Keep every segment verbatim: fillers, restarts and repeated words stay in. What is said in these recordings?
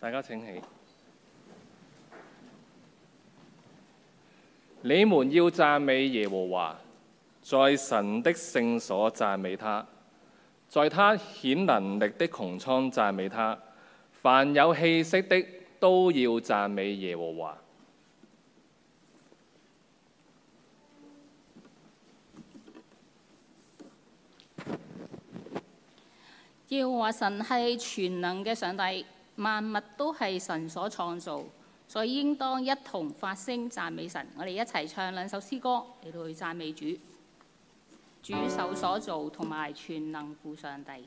大家請起。你們要讚美耶和華，在神的聖所讚美他，在他顯能力的穹蒼讚美他。凡有氣息的都要讚美耶和華。 耶和華神係全能嘅上帝，萬物都係神所創造，所以應當一同發聲讚美神。我哋一齊唱兩首詩歌嚟到去讚美主。主手所造同埋全能父上帝。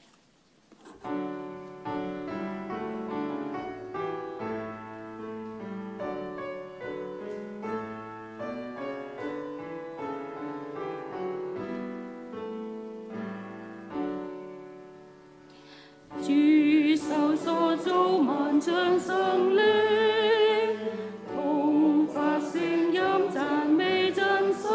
主手所造萬象生靈，同發聲音讚美真神。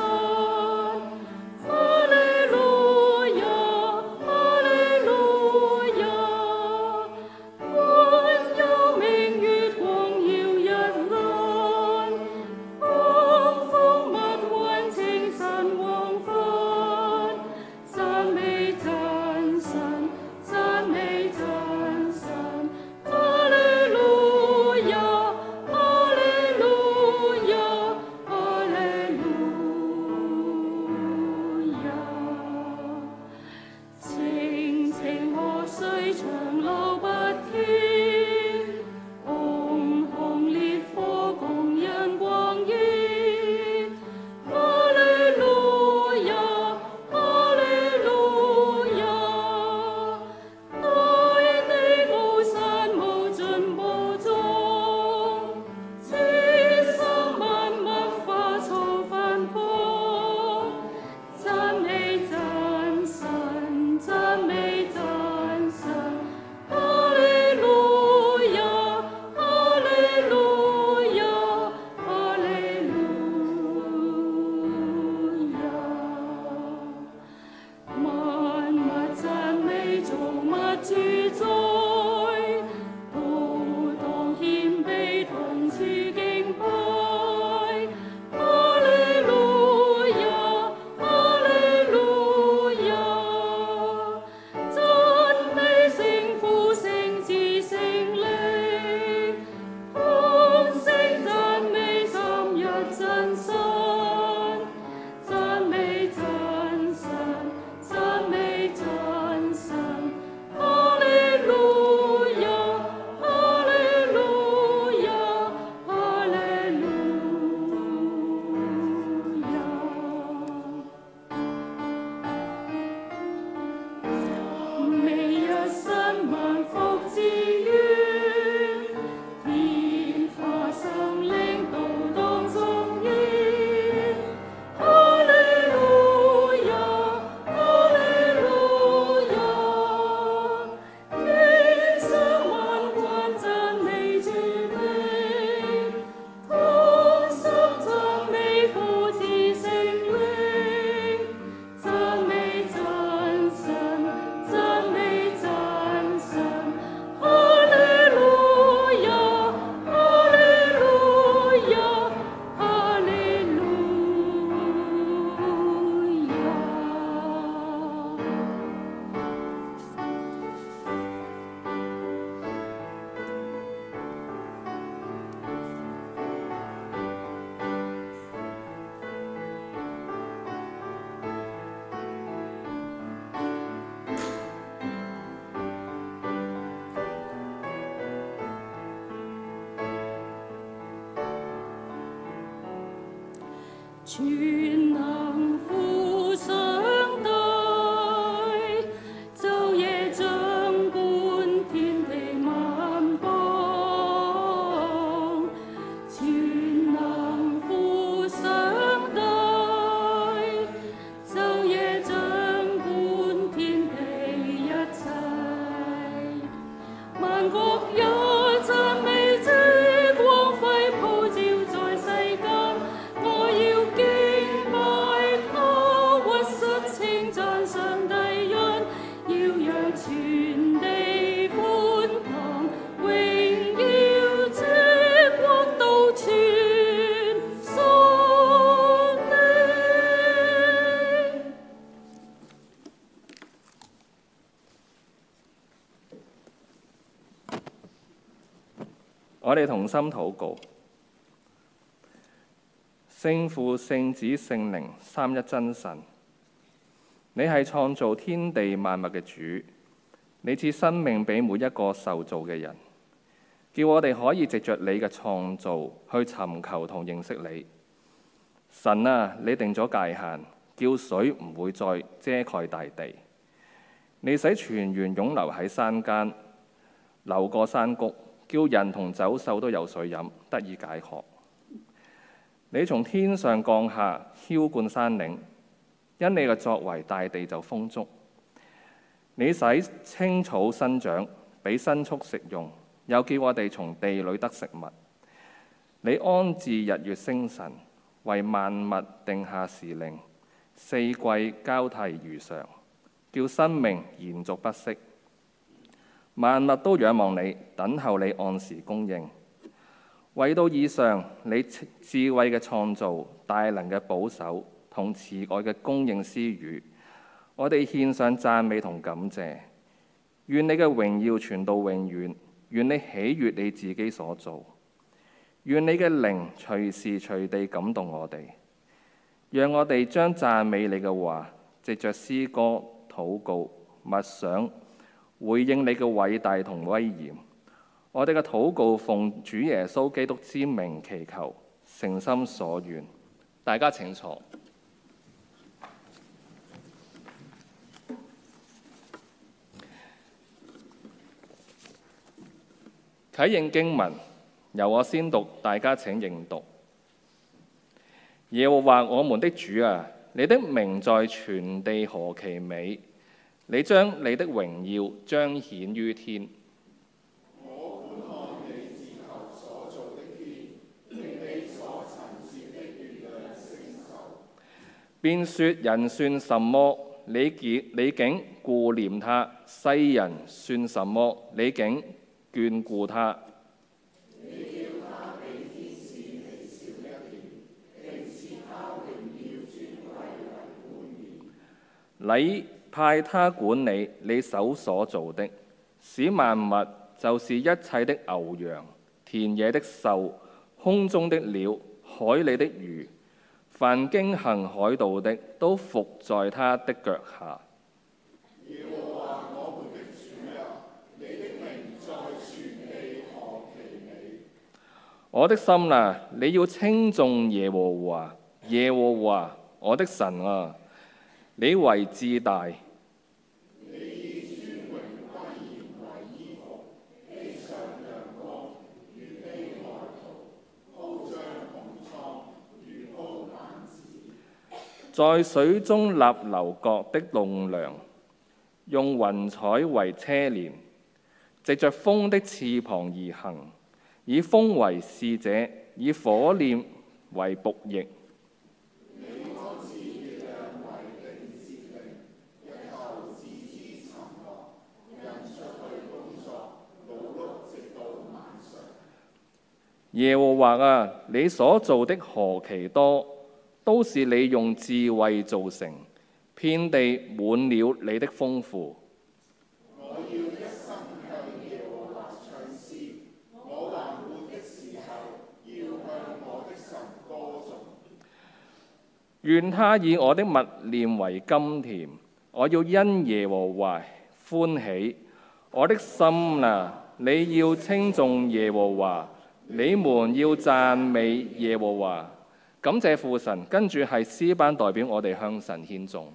哈利路亞，哈利路亞，滿有明月光耀日輪，狂風密雲清晨黃昏，讚美真神，讚美真神。哈利路亞，哈利路亞，哈利路亞。清清河水長流不歇，熊熊烈火供人光熱。哈利路亞，哈利路亞。大地高山無盡無終，千生萬物花草繁豐。讚美真神，讚美真神。哈利路亞，哈利路亞，哈利路亞。萬物讚美造物主宰，都當謙卑同處敬拜。哈利路亞，哈利路亞。讚美聖父、聖子、聖靈，同聲讚美三一真神。讚美真神，讚美真神。哈利路亞，哈利路亞，哈利路亞。每日新萬福之源，天下生靈都當頌演。哈利路亞，哈利路亞。天上萬軍讚美主名，同心讚美父子聖靈。讚美真神，讚美真神。哈利路亞，哈利路亞，哈利路全能父上帝，晝夜掌管天地萬邦。全能父上帝，晝夜掌管天地一切。萬國也讚美這光輝普照在世間。我要敬拜他，屈膝稱讚上帝恩，要讓全地歡騰，榮耀我哋同心禱告。聖父、聖子、聖靈三一真神，你係創造天地萬物嘅主，你賜生命俾每一個受造嘅人，叫我哋可以藉着你嘅創造去尋求同認識你。神啊，你定咗界限，叫水唔會再遮蓋大地。你使泉源湧流喺山間，流過山谷，叫人同走獸都有水飲，得以解渴。你從天上降下，澆灌山嶺，因你嘅作為，大地就豐足。你使青草生長，俾牲畜食用，又叫我哋從地裏得食物。你安置日月星辰，為萬物定下時令，四季交替如常，叫生命延續不息。萬物都仰望你，等候你按時供應。為到以上，你智慧嘅創造、大能嘅保守同慈愛嘅供應施予，我哋獻上讚美同感謝。願你嘅榮耀傳到永遠，願你喜悅你自己所做，願你嘅靈隨時隨地感動我哋，讓我哋將讚美你嘅話，藉着詩歌、禱告、默想，回應你嘅偉大同威嚴。我哋嘅禱告奉主耶穌基督之名祈求，誠心所願。大家請坐。啟應經文，由我先讀，大家請認讀。耶和華我們的主啊，你的名在全地何其美！你將你的榮耀彰顯於天。便說人算什麼？你竟你竟顧念他；世人算什麼？你竟眷顧他。你叫他比天使微小一點，並賜他榮耀尊貴為冠冕。你派他管理你手所造的，使萬物，就是一切的牛羊、田野的獸、空中的鳥、海裏的魚，凡經行海道的，都伏在他的腳下。耶和華我們的主啊，你的名在全地何其美！我的心啊，你要稱頌耶和華，耶和華我的神啊，你為至大。你以尊榮威嚴為衣服，披上陽光，如披外袍，鋪張穹蒼，如鋪幔子。在水中立樓閣的棟梁，用雲彩為車輦，藉着風的翅膀而行，以風為使者，以火焰為僕役。耶和華啊，你所造的何其多，都是你用智慧造成，遍地滿了你的豐富。我要一生向耶和華唱詩，我還活的時候，要向我的神歌頌。願他以我的默念為甘甜，我要因耶和華歡喜。我的心啊，你要稱頌耶和華。你們要讚美耶和華，感謝父神。跟住係詩班代表我哋向神獻頌。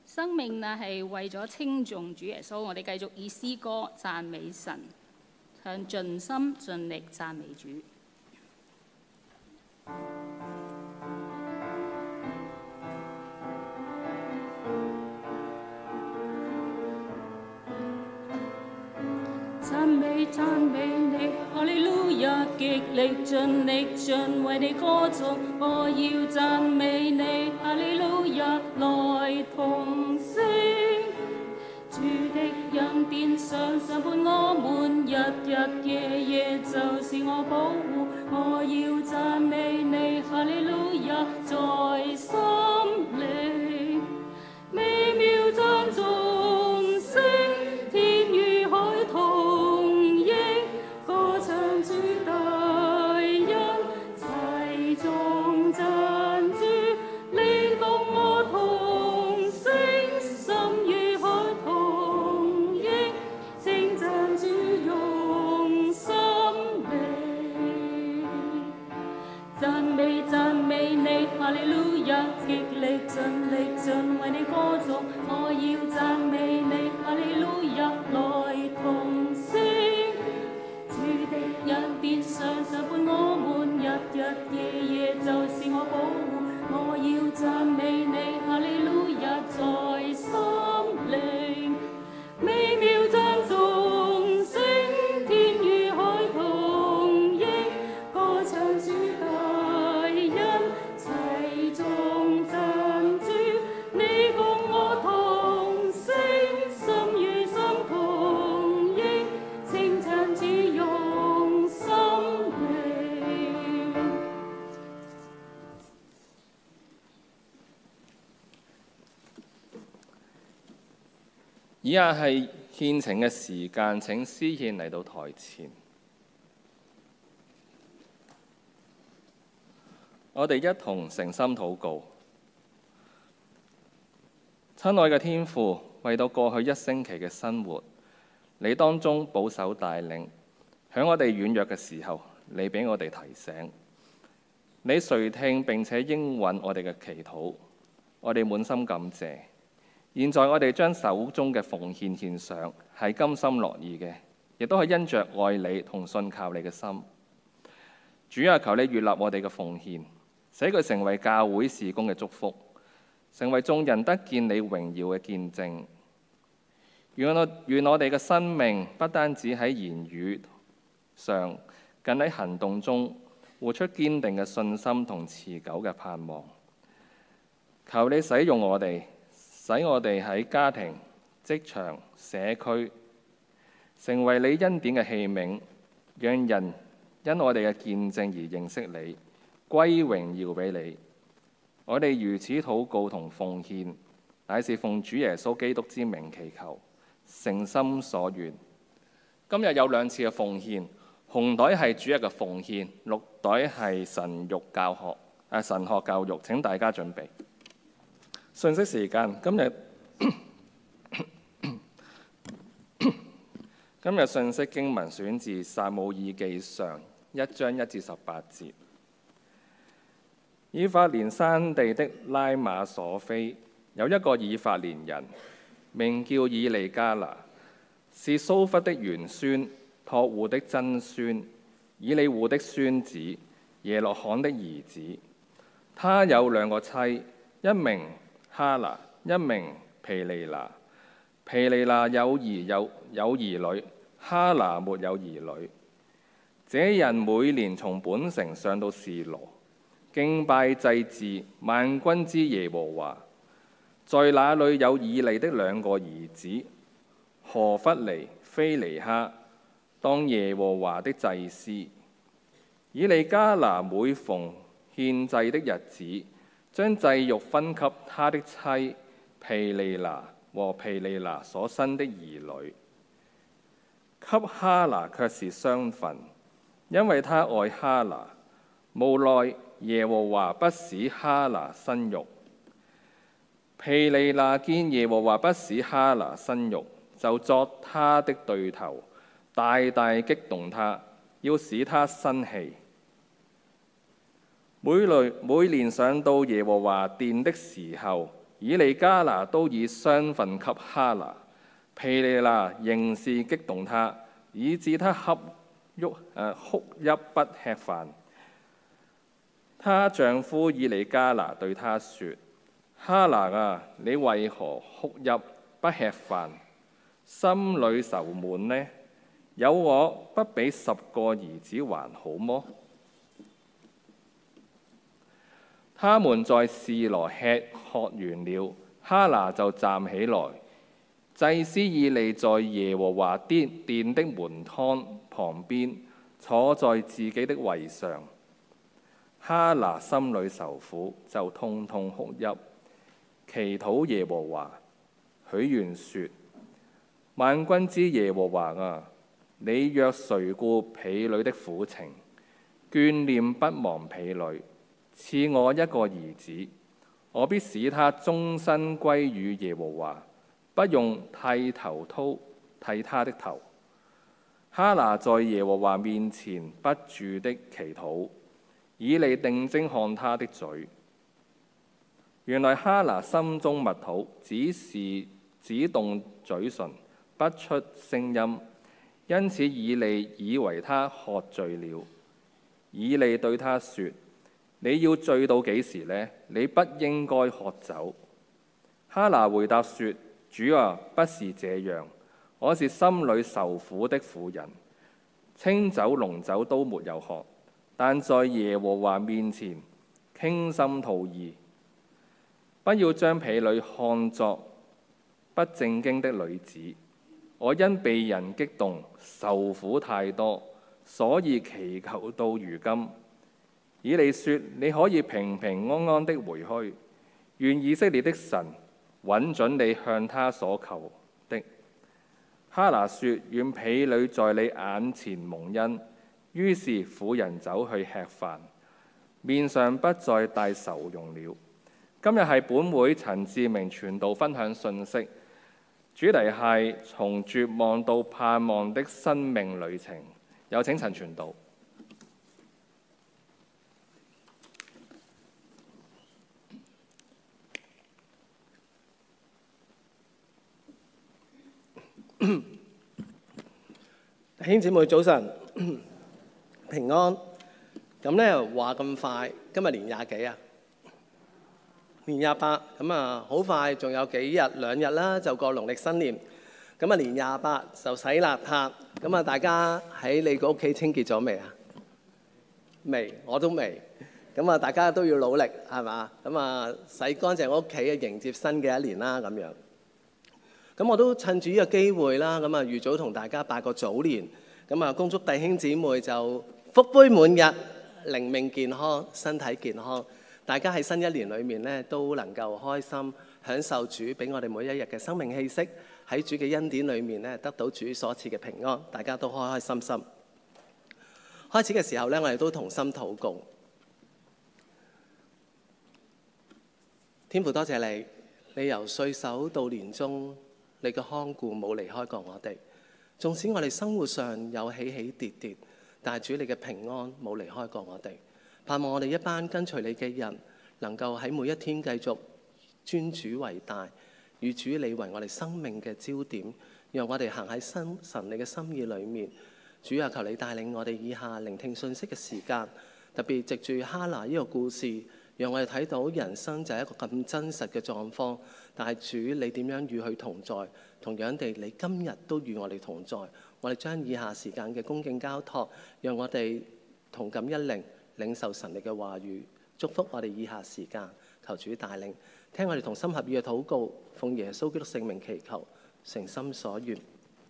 生命呢係為咗稱頌主耶穌，我哋繼續以詩歌讚美神，向盡心盡力讚美主。 讚美讚美你，哈利路亞，極力盡力盡為你歌頌，我要讚美你，哈利路亞，來同聲。主的恩典常常伴我們，日日夜夜就是我保護，我要讚美你，哈利路亞，在心靈美妙讚頌聲，天與海同應，歌唱主大恩，齊頌讚主，領動我同聲，心與海同應，稱讚主用心靈，讚美讚美你，哈利路亞，極力盡力盡為你歌頌，我要讚美你，哈利路亞，來同聲。主的恩典常常伴我們，日日夜夜就是我保護，我要讚美你，哈利路亞，在心靈美妙讚頌聲，天與海同應，歌唱主大恩，齊頌讚主，你共我同聲，心與心同應，稱讚主用心靈。 以下係獻呈嘅時間，請司獻嚟到台前。我哋一同誠心禱告。親愛嘅天父，為到過去一星期嘅生活，你當中保守帶領，喺我哋軟弱嘅時候，你俾我哋提醒，你垂聽並且應允我哋嘅祈禱，我哋滿心感謝。現在我哋將手中嘅奉獻獻上，係甘心樂意嘅，亦都係因着愛你同信靠你嘅心。主啊，求你悅納我哋嘅奉獻，使佢成為教會事工嘅祝福，成為眾人得見你榮耀嘅見證。願我願我哋嘅生命不單止喺言語上，更喺行動中活出堅定嘅信心同持久嘅盼望。求你使用我哋，使我哋喺家庭、職場、社區成為你恩典嘅器皿，讓人因我哋嘅見證而認識你，歸榮耀俾你。我哋如此禱告同奉獻，乃是奉主耶穌基督之名祈求，誠心所願。今日有兩次嘅奉獻，紅袋係主日嘅奉獻，綠袋係神育教學、啊、神學教育。請大家準備。信息時間，今日今日信息經文選自撒母耳記上一章一至十八節。以法蓮山地的拉馬索菲有一個以法蓮人，名叫以利加拿，是蘇弗的玄孫，托戶的曾孫，以利戶的孫子，耶洛罕的兒子。他有兩個妻，一名哈拿，一名毗尼拿。毗尼拿有兒有有兒女，哈拿沒有兒女。這人每年從本城上到示羅，敬拜祭祀萬軍之耶和華。在那裏有以利的兩個兒子，何弗尼、非尼哈，當耶和華的祭司。以利加拿每逢獻祭的日子，將祭肉分給他的妻毗尼拿和毗尼拿所生的兒女，給哈拿卻是雙份，因為他愛哈拿。無奈耶和華不使哈拿生育。毗尼拿見耶和華不使哈拿生育，就作他的對頭，大大激動他，要使他生氣。每每年上到耶和華殿的時候， 以利加拿都以雙份給哈拿，毗尼拿仍是激動他，以致他哭泣誒哭泣不吃飯。她丈夫以利加拿對她說：哈拿啊，你為何哭泣不吃飯，心裏愁悶呢？有我不比十個兒子還好麼？他們在示羅吃喝完了，哈拿就站起來。祭司以利在耶和華殿殿的門框旁邊，坐在自己的位上。哈拿心裏愁苦，就痛痛哭泣，祈禱耶和華，許願說：萬軍之耶和華啊，你若垂顧婢女的苦情，眷念不忘婢女，賜我一個兒子，我必使他終身歸於耶和華，不用剃頭刀剃他的頭。哈拿在耶和華面前不住的祈禱，以利定睛看他的嘴。原來哈拿心中默禱，只是只動嘴唇，不出聲音，因此以利以為他喝醉了。以利對他說：你要醉到幾時呢？你不應該喝酒。哈拿回答說：主啊，不是這樣，我是心裏受苦的婦人，清酒濃酒都沒有喝，但在耶和華面前傾心吐意。不要將婢女看作不正經的女子，我因被人激動，受苦太多，所以祈求到如今。以利說：你可以平平安安的回去，願以色列的神允准你向他所求的。哈拿說：願婢女在你眼前蒙恩。於是婦人走去吃飯，面上不再帶愁容了。今日係本會陳志明傳道分享信息，主題係從絕望到盼望的生命旅程。有請陳傳道。 弟兄姊妹早晨，平安。咁咧話咁快，今日年廿幾啊？年廿八，咁啊好快，仲有幾日兩日啦，就過農曆新年。咁啊年廿八就洗邋遢。咁啊大家喺你個屋企清潔咗未啊？未，我都未。咁啊大家都要努力，係嘛？咁啊洗乾淨屋企，迎接新嘅一年啦，咁樣。咁我都趁住呢個機會啦，咁啊預早同大家拜個早年，咁啊恭祝弟兄姊妹就福杯滿溢，靈命健康，身體健康。大家喺新一年裏面咧都能夠開心，享受主俾我哋每一日嘅生命氣息，喺主嘅恩典裏面咧得到主所賜嘅平安，大家都開開心心。開始嘅時候咧，我哋都同心禱告。天父多謝你，你由歲首到年終，你嘅看顧冇離開過我哋，縱使我哋生活上有起起跌跌，但係主你嘅平安冇離開過我哋。盼望我哋一班跟隨你嘅人，能夠喺每一天繼續尊主為大，與主你為我哋生命嘅焦點，讓我哋行喺神神你嘅心意裏面。主啊，求你帶領我哋以下聆聽信息嘅時間，特別藉住哈拿呢個故事，讓我哋睇到人生就係一個咁真實嘅狀況，但係主你點樣與佢同在？同樣地，你今日都與我哋同在。我哋將以下時間嘅恭敬交託，讓我哋同感一靈，領受神你嘅話語，祝福我哋以下時間。求主帶領，聽我哋同心合意嘅禱告，奉耶穌基督聖名祈求，誠心所願。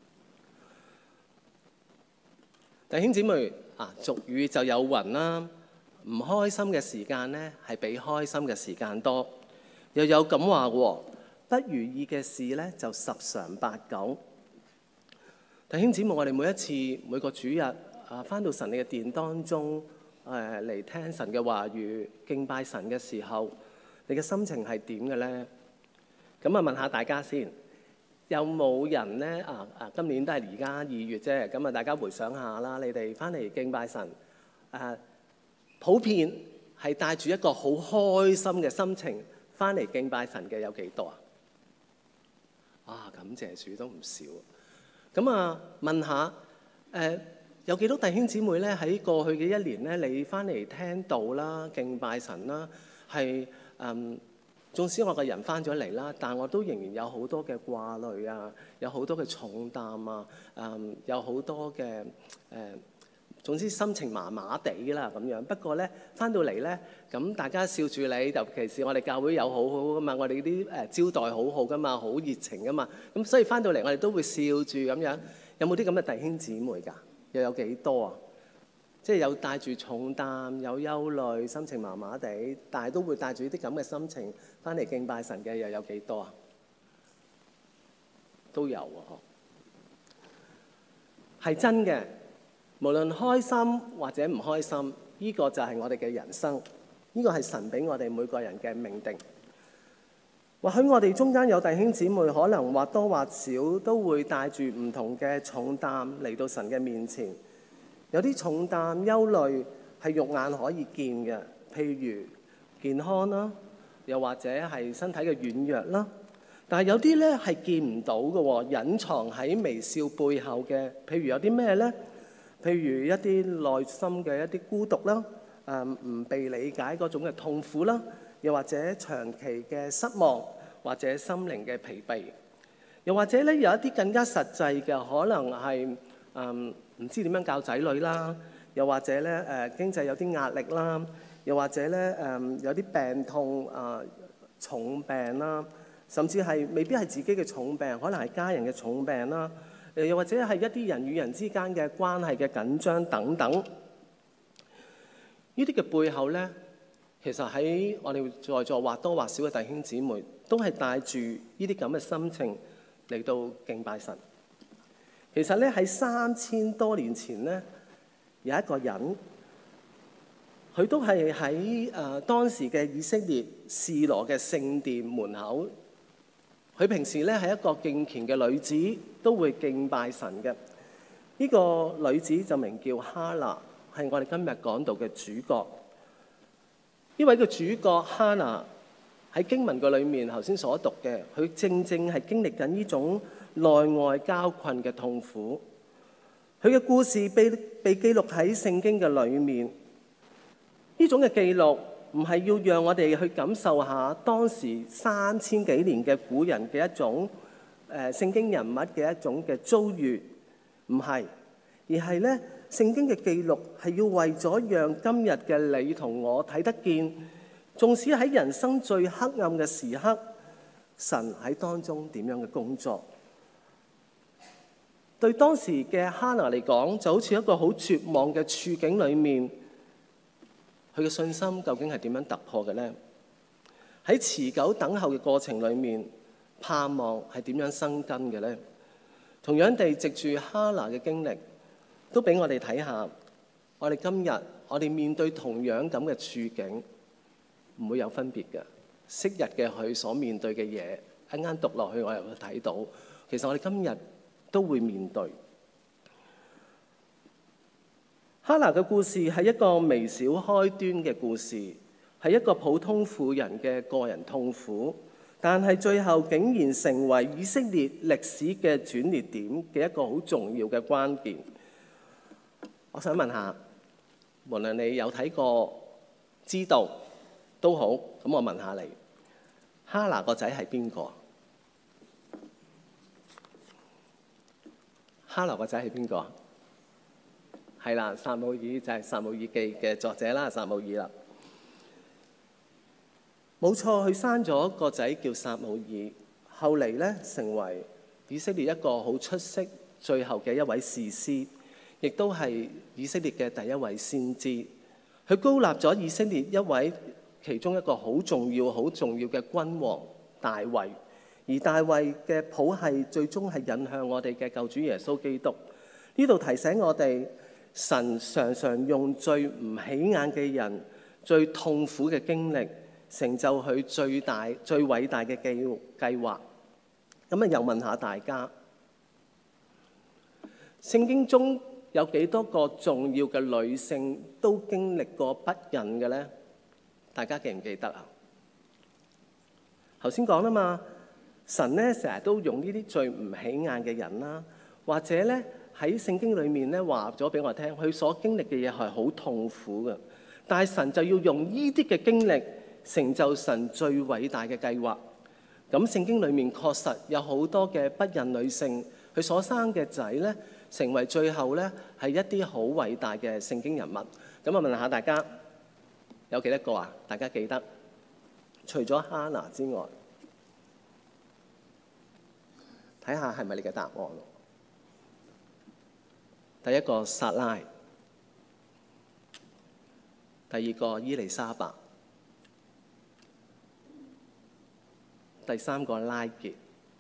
弟兄姊妹啊，俗語就有云啦。唔開心嘅時間呢，係比開心嘅時間多。又有咁話喎，不如意嘅事呢，就十常八九。弟兄姊妹，我哋每一次每個主日啊，返到神你嘅殿當中，誒嚟聽神嘅話語、敬拜神嘅時候，你嘅心情係點嘅呢？咁啊，問下大家先，有冇人呢？啊啊，今年都係而家二月啫，咁啊，大家回想下啦，你哋返嚟敬拜神，誒、啊。普遍係帶住一個好開心嘅心情翻嚟敬拜神嘅有幾多啊？啊，感謝主都唔少。咁啊，問下誒、呃、有幾多弟兄姊妹咧？喺過去嘅一年咧，你翻嚟聽道啦、敬拜神啦，係嗯，縱使我個人翻咗嚟啦，但我都仍然有好多嘅掛慮啊，有好多嘅重擔啊，嗯，有好多嘅誒。呃總之心情麻麻地啦咁樣，不過咧翻到嚟咧，咁大家笑住你，尤其是我哋教會有好好噶嘛，我哋啲誒招待好好噶嘛，好熱情噶嘛，咁所以翻到嚟我哋都會笑住咁樣。有冇啲咁嘅弟兄姊妹㗎？又有幾多啊？即係有帶住重擔、有憂慮、心情麻麻地，但係都會帶住啲咁嘅心情翻嚟敬拜神嘅，又有幾多啊？都有啊，係真嘅。無論開心或者唔開心，呢個就係我哋嘅人生，呢個係神俾我哋每個人嘅命定。或許我哋中間有弟兄姊妹，可能或多或少都會帶住唔同嘅重擔嚟到神嘅面前。有啲重擔、憂慮係肉眼可以見嘅，譬如健康啦，又或者係身體嘅軟弱啦。但係有啲咧係見唔到嘅，隱藏喺微笑背後嘅，譬如有啲咩咧？譬如一啲內心嘅一啲孤獨啦，誒唔被理解嗰種嘅痛苦啦，又或者長期嘅失望，或者心靈嘅疲憊，又或者咧有一啲更加實際嘅，可能係誒唔知點樣教仔女啦，又或者咧誒經濟有啲壓力啦，又或者咧誒有啲病痛啊、重病啦，甚至係未必係自己嘅重病，可能係家人嘅重病啦。又或者係一啲人與人之間嘅關係嘅緊張等等，呢啲嘅背後咧，其實喺我哋在座或多或少嘅弟兄姊妹，都係帶住呢啲咁嘅心情嚟到敬拜神。其實咧喺三千多年前咧，有一個人，佢都係喺誒當時嘅以色列示羅嘅聖殿門口。佢平時咧係一個敬虔嘅女子，都會敬拜神嘅。呢個女子就名叫哈拿，係我哋今日講到嘅主角。呢位嘅主角哈拿喺經文嘅裏面頭先所讀嘅，佢正正係經歷緊呢種內外交困嘅痛苦。佢嘅故事被被記錄喺聖經嘅裏面。呢種嘅記錄唔係要讓我哋去感受下當時三千幾年嘅古人嘅一種誒聖經人物嘅一種嘅遭遇，唔係，而係咧聖經嘅記錄係要為咗讓今日嘅你同我睇得見，縱使喺人生最黑暗嘅時刻，神喺當中點樣嘅工作。對當時嘅哈拿嚟講，就好似一個好絕望嘅處境裏面。佢嘅信心究竟係點樣突破嘅呢？喺持久等候嘅過程裏面，盼望係點樣生根嘅呢？同樣地，藉住哈拿嘅經歷，都俾我哋睇下，我哋今日我哋面對同樣咁嘅處境，唔會有分別嘅。昔日嘅佢所面對嘅嘢，一啱讀落去，我又會睇到，其實我哋今日都會面對。哈拿嘅故事係一個微小開端嘅故事，係一個普通婦人嘅個人痛苦，但係最後竟然成為以色列歷史嘅轉捩點嘅一個好重要嘅關鍵。我想問下，無論你有睇過、知道都好，咁我問下你，哈拿個仔係邊個？哈拿個仔係邊個？係啦，撒母耳就係撒母耳記嘅作者啦，撒母耳啦。冇錯，佢生咗個仔叫撒母耳，後嚟咧成為以色列一個好出色、最後嘅一位士師，亦都係以色列嘅第一位先知。佢膏立咗以色列一位其中一個好重要、好重要嘅君王大衛，而大衛嘅譜系最終係引向我哋嘅救主耶穌基督。呢度提醒我哋。神常常用最唔起眼嘅人、最痛苦嘅經歷，成就佢最大、最偉大嘅計計劃。咁啊，又問下大家，聖經中有幾多個重要嘅女性都經歷過不孕嘅呢？大家記唔記得啊？ 頭先講啦嘛，神咧成日都用呢啲最唔起眼嘅人啦，或者咧喺聖經裏面咧話咗俾我聽，佢所經歷嘅嘢係好痛苦嘅，但係神就要用呢啲嘅經歷成就神最偉大嘅計劃。咁聖經裏面確實有好多嘅不孕女性，佢所生嘅仔咧，成為最後咧係一啲好偉大嘅聖經人物。咁我問下大家，有幾多個啊？大家記得？除咗哈拿之外，睇下係咪你嘅答案？第一個撒拉，第二個伊麗莎白，第三個拉結，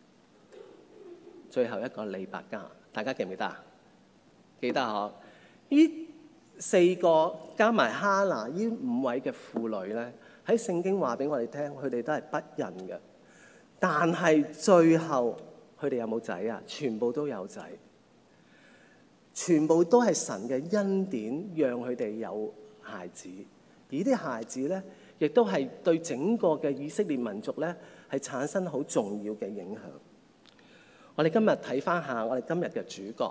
最後一個利百加。大家記唔記得啊？記得嗬？呢四個加埋哈拿呢五位嘅婦女咧，喺聖經話俾我哋聽，佢哋都係不孕嘅。但係最後佢哋有冇仔啊？全部都有仔，全部都係神嘅恩典，讓佢哋有孩子。而啲孩子咧，亦都係對整個嘅以色列民族咧，係產生好重要嘅影響。我哋今日睇翻下我哋今日嘅主角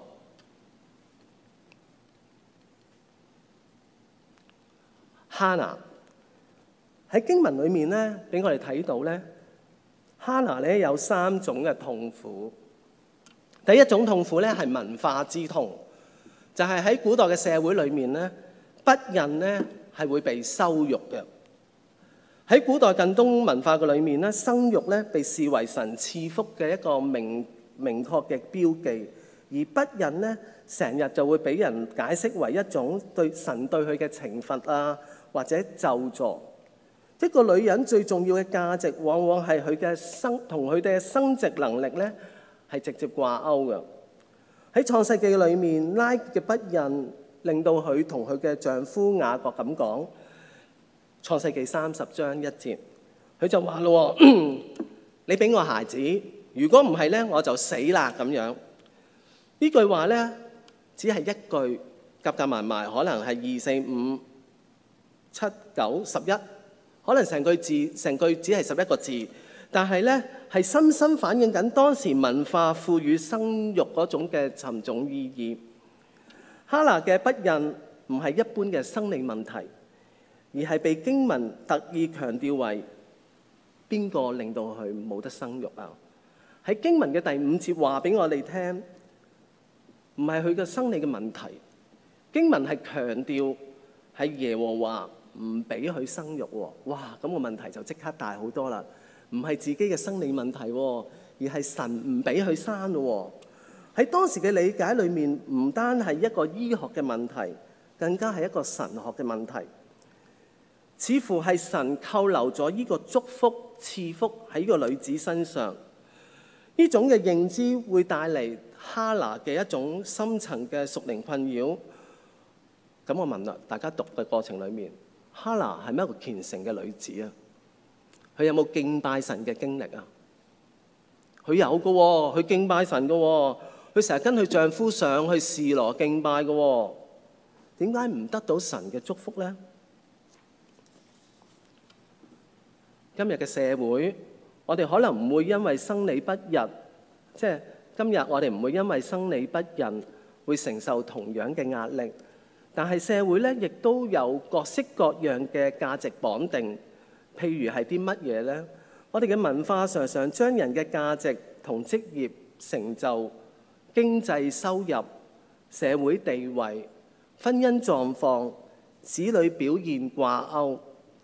哈拿。喺經文裏面咧，俾我哋睇到咧，哈拿咧有三種嘅痛苦。第一種痛苦咧係文化之痛，就係喺古代嘅社會裏面咧，不孕咧係會被羞辱嘅。喺古代近東文化嘅裏面咧，生育咧被視為神賜福嘅一個明明確嘅標記，而不孕咧成日就會俾人解釋為一種對神對佢嘅懲罰啊，或者咒詛。一個女人最重要嘅價值，往往係佢嘅生同佢哋嘅生殖能力咧係直接掛鈎嘅。喺創世記裏面，拉結嘅不孕令到佢同佢嘅丈夫雅各咁講。創世記三十章一節，佢就話咯：你俾我孩子，如果唔係咧，我就死啦咁樣。呢句話咧，只係一句夾夾埋埋，可能係二四五七九十一。可能成句字，成句只係十一個字，但係咧係深深反映緊當時文化賦予生育嗰種嘅沉重意義。哈拿嘅不孕唔係一般嘅生理問題，而係被經文特意強調為邊個令到佢冇得生育啊？喺經文嘅第五節話俾我哋聽，唔係佢嘅生理嘅問題，經文係強調係耶和華唔俾佢生育喎。哇！咁個問題就即刻大好多啦，唔係自己嘅生理問題，而係神唔俾佢生咯。喺當時嘅理解裏面，唔單係一個醫學嘅問題，更加係一個神學嘅問題。似乎係神扣留咗呢個祝福賜福喺呢個女子身上。呢種嘅認知會帶嚟哈拿嘅一種深層嘅屬靈困擾。咁我問啦，大家讀嘅過程裏面，哈拿係咪一個虔誠嘅女子啊？佢有冇敬拜神嘅經歷啊？佢有嘅喎，佢敬拜神嘅喎，佢成日跟佢丈夫上去示羅敬拜嘅喎。點解唔得到神嘅祝福咧？今日嘅社會，我哋可能唔會因為生理不孕，即係今日我哋唔會因為生理不孕會承受同樣嘅壓力。但係社會咧，亦都有各式各樣嘅價值綁定，譬如係啲乜嘢咧？我哋嘅文化常常將人嘅價值同職業成就、經濟收入、社會地位、婚姻狀況、子女表現掛鈎。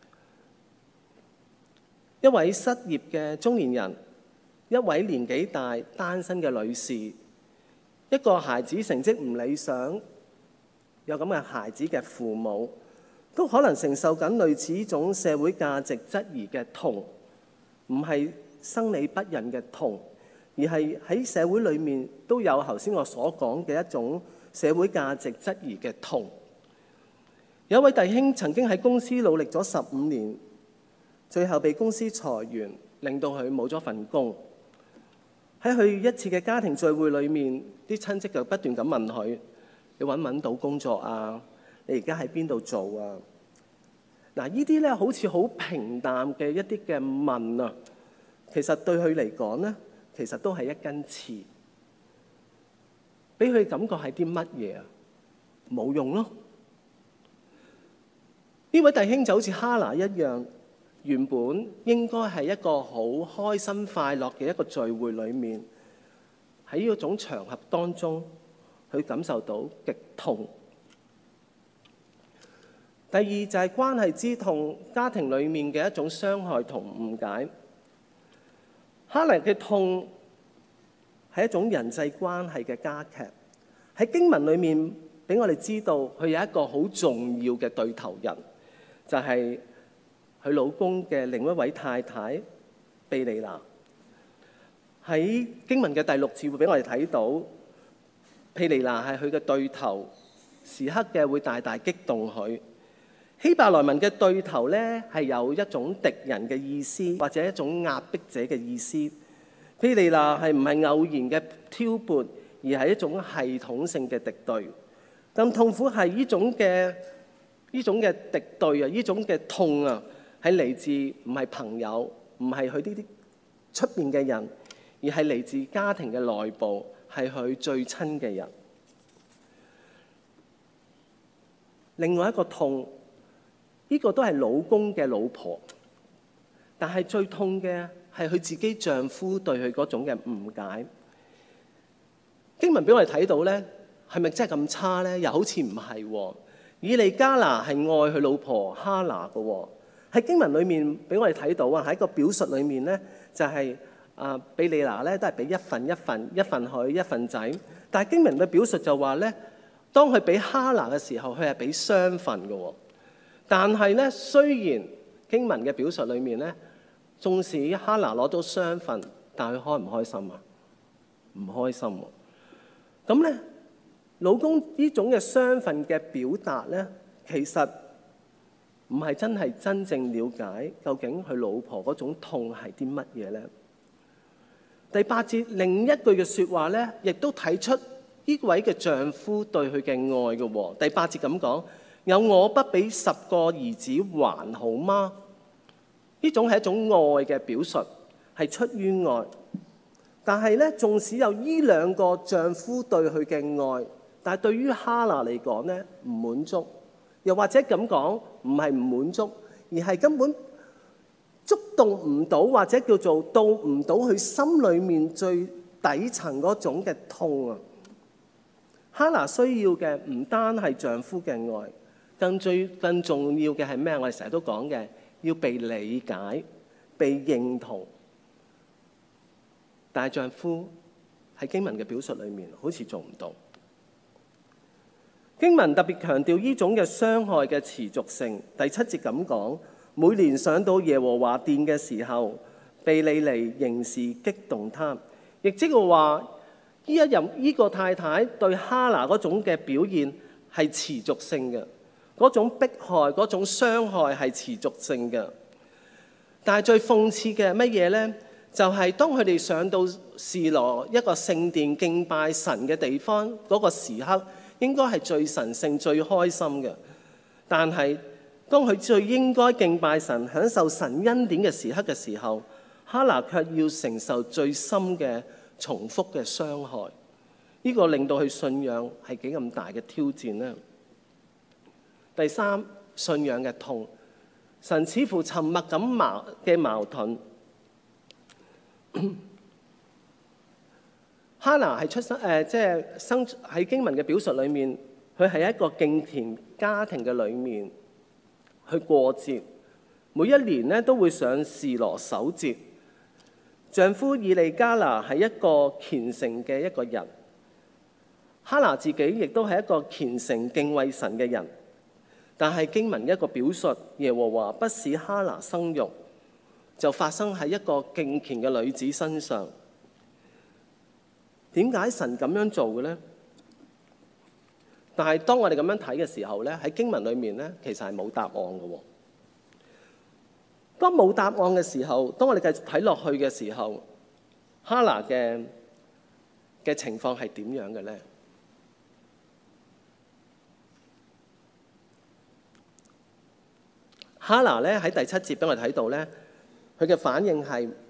一位失業嘅中年人，一位年紀大單身嘅女士，一個孩子成績唔理想，有咁嘅孩子嘅父母，都可能承受緊類似呢種社會價值質疑嘅痛，唔係生理不孕嘅痛，而係喺社會裏面都有頭先我所講嘅一種社會價值質疑嘅痛。有一位弟兄曾經喺公司努力咗十五年，最後被公司裁員，令到佢冇咗份工。喺佢一次嘅家庭聚會裏面，啲親戚就不斷咁問佢：你揾唔揾到工作啊？你而家喺邊度做啊？嗱，呢啲咧好似好平淡嘅一啲嘅問啊， 其實對佢嚟講呢，其實都係一根刺，俾佢感覺係啲乜嘢啊？冇用咯。呢位弟兄就好似哈拿一樣，原本應該係一個好開心快樂嘅一個聚會裏面，喺呢種場合當中，佢感受到極痛。第二就係關係之痛，家庭裏面嘅一種傷害同誤解。哈拿嘅痛係一種人際關係嘅加劇。喺經文裏面俾我哋知道，佢有一個好重要嘅對頭人，就係佢老公嘅另一位太太毗尼拿。喺經文嘅第六節會俾我哋睇到，毗尼拿係佢嘅對頭，時刻嘅會大大激動佢。希伯來文嘅對頭咧，係有一種敵人嘅意思，或者一種壓迫者嘅意思。毗尼拿係唔係偶然嘅挑撥，而係一種系統性嘅敵對。更痛苦係呢種嘅呢種嘅敵對啊，呢種嘅痛啊，係嚟自唔係朋友，唔係佢呢啲出邊嘅人，而係嚟自家庭嘅內部，係佢最親嘅人。另外一個痛。呢個都係老公嘅老婆，但係最痛嘅係佢自己丈夫對佢嗰種嘅誤解。經文俾我哋睇到咧，係咪真係咁差咧？又好似唔係喎。以利加拿係愛佢老婆哈拿嘅喎。喺經文裏面俾我哋睇到啊，喺個表述裏面咧，就係啊毗尼拿咧都係俾一份一份，一份佢一份仔。但係經文嘅表述就話咧，當佢俾哈拿嘅時候，佢係俾雙份嘅喎。但係咧，雖然經文嘅表述裏面咧，縱使哈拿攞到雙份，但佢開唔開心啊？唔開心喎。咁咧，老公呢種嘅雙份嘅表達咧，其實唔係真係真正了解究竟佢老婆嗰種痛係啲乜嘢咧。第八節另一句嘅説話咧，亦都睇出呢位嘅丈夫對佢嘅愛嘅喎。第八節咁講。有我不比十個兒子還好嗎？呢種係一種愛嘅表述，係出於愛。但係咧，縱使有呢兩個丈夫對佢嘅愛，但係對於哈拿嚟講咧，唔滿足，又或者咁講，唔係唔滿足，而係根本觸動唔到，或者叫做到唔到佢心裏面最底層嗰種嘅痛啊！哈拿需要嘅唔單係丈夫嘅愛。更最更重要嘅係咩？我哋成日都講嘅，要被理解、被認同。但係丈夫喺經文嘅表述裏面，好似做唔到。經文特別強調呢種嘅傷害嘅持續性。第七節咁講：每年上到耶和華殿嘅時候，毗尼拿仍是激動他。亦即係話，呢一任呢個太太對哈拿嗰種嘅表現係持續性嘅。嗰種迫害、嗰種傷害係持續性嘅，但係最諷刺嘅係乜嘢呢？就係、是、當佢哋上到示羅一個聖殿敬拜神嘅地方，嗰、那個時刻應該係最神聖、最開心嘅。但係當佢最應該敬拜神、享受神恩典嘅時刻嘅時候，哈拿卻要承受最深嘅重複嘅傷害。呢、這個令到佢信仰係幾咁大嘅挑戰呢？第三，信仰嘅痛，神似乎沉默咁矛嘅矛盾。哈拿係出生誒，即係生喺經文嘅表述裏面，佢係一個敬虔家庭嘅裏面去過節，每一年咧都會上示羅守節。丈夫以利加拿係一個虔誠嘅一個人，哈拿自己亦都係一個虔誠敬畏神嘅人。但係經文一個表述，耶和華不使哈拿生育，就發生喺一個敬虔嘅女子身上。點解神咁樣做嘅呢？但係當我哋咁樣睇嘅時候咧，喺經文裏面咧，其實係冇答案嘅喎。當冇答案嘅時候，當我哋繼續睇落去嘅時候，哈拿嘅嘅情況係點樣嘅咧？哈拿咧喺第七節俾我哋睇到咧，佢嘅反應係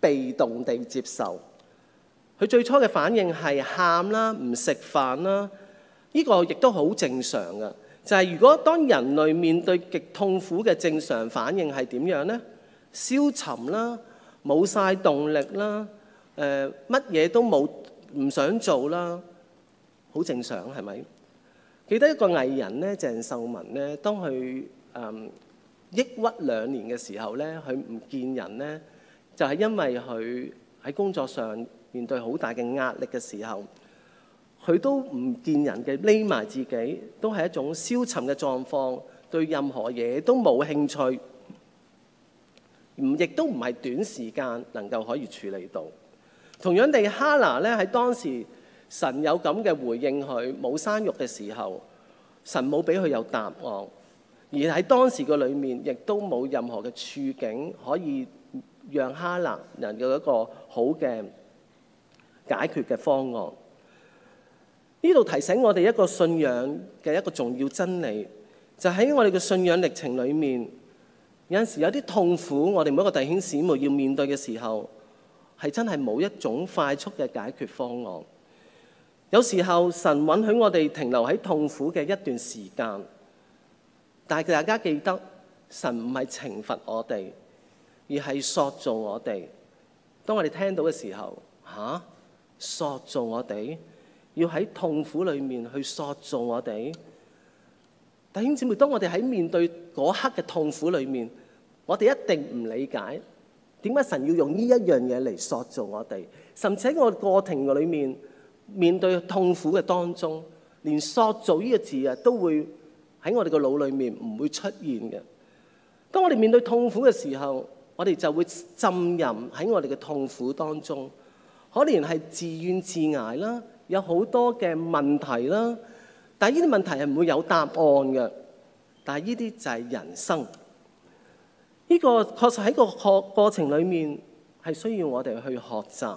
被動地接受。佢最初嘅反應係喊啦，唔食飯啦，呢個亦都好正常嘅。就係如果當人類面對極痛苦嘅正常反應係點樣呢？消沉啦，冇晒動力啦，誒乜嘢都冇，唔想做啦，好正常係咪？記得一個藝人咧，鄭秀文咧，當佢誒、嗯、抑鬱兩年嘅時候咧，佢唔見人咧，就係、是、因為佢喺工作上面對好大嘅壓力嘅時候，佢都唔見人嘅，匿埋自己，都係一種消沉嘅狀況，對任何嘢都冇興趣，唔亦都唔係短時間能夠可以處理到。同樣地，哈拿咧喺當時神有咁嘅回應佢冇生育嘅時候，神冇俾佢有答案，而喺當時嘅裏面亦都冇任何嘅處境可以讓哈拿能夠有一個好嘅解決嘅方案。呢度提醒我哋一個信仰嘅一個重要真理，就喺我哋嘅信仰歷程裏面，有陣時有啲痛苦，我哋每一個弟兄姊妹要面對嘅時候，係真係冇一種快速嘅解決方案。有時候神允許我哋停留喺痛苦嘅一段時間，但係大家記得，神唔係懲罰我哋，而係塑造我哋。當我哋聽到嘅時候，吓？塑造我哋？要喺痛苦裏面去塑造我哋。弟兄姊妹，當我哋喺面對嗰刻嘅痛苦裏面，我哋一定唔理解點解神要用呢一樣嘢嚟塑造我哋，甚至喺我過程裏面面對痛苦嘅當中，連塑造呢個字啊都會喺我哋嘅腦裏面唔會出現嘅。當我哋面對痛苦嘅時候，我哋就會浸淫喺我哋嘅痛苦當中，可能係自怨自艾啦，有好多嘅問題啦，但係呢啲問題係唔會有答案嘅。但係呢啲就係人生，呢個確實喺個學過程裡面係需要我哋去學習。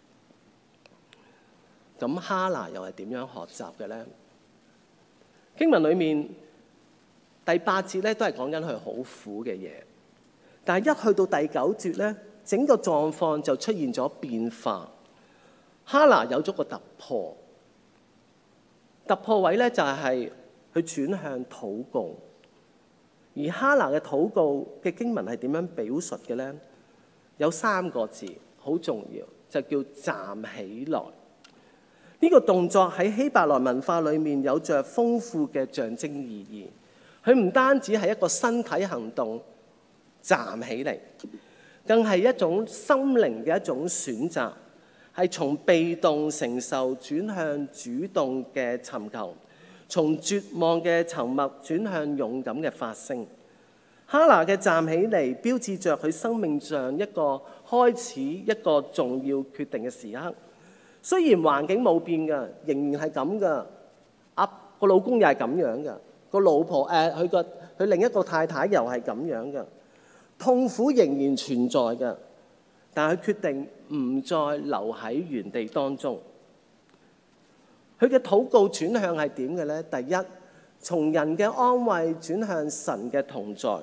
咁哈拿又係點樣學習嘅咧？經文裡面第八節咧都係講緊佢好苦嘅嘢，但係一去到第九節咧，整個狀況就出現咗變化。哈拿有咗個突破，突破位咧就係佢轉向禱告。而哈拿嘅禱告嘅經文係點樣表述嘅咧？有三個字好重要，就叫站起來。呢個動作喺希伯來文化裏面有着豐富嘅象徵意義。佢唔單止係一個身體行動站起嚟，更係一種心靈嘅一種選擇，係從被動承受轉向主動嘅尋求，從絕望嘅沉默轉向勇敢嘅發聲。哈拿嘅站起嚟，標誌着佢生命上一個開始一個重要決定嘅時刻。雖然環境冇變㗎，仍然係咁㗎。阿個老公又係咁樣㗎，個老婆誒佢個佢另一個太太又係咁樣㗎。痛苦仍然存在㗎，但係佢決定唔再留喺原地當中。佢嘅禱告轉向係點嘅咧？第一，從人嘅安慰轉向神嘅同在。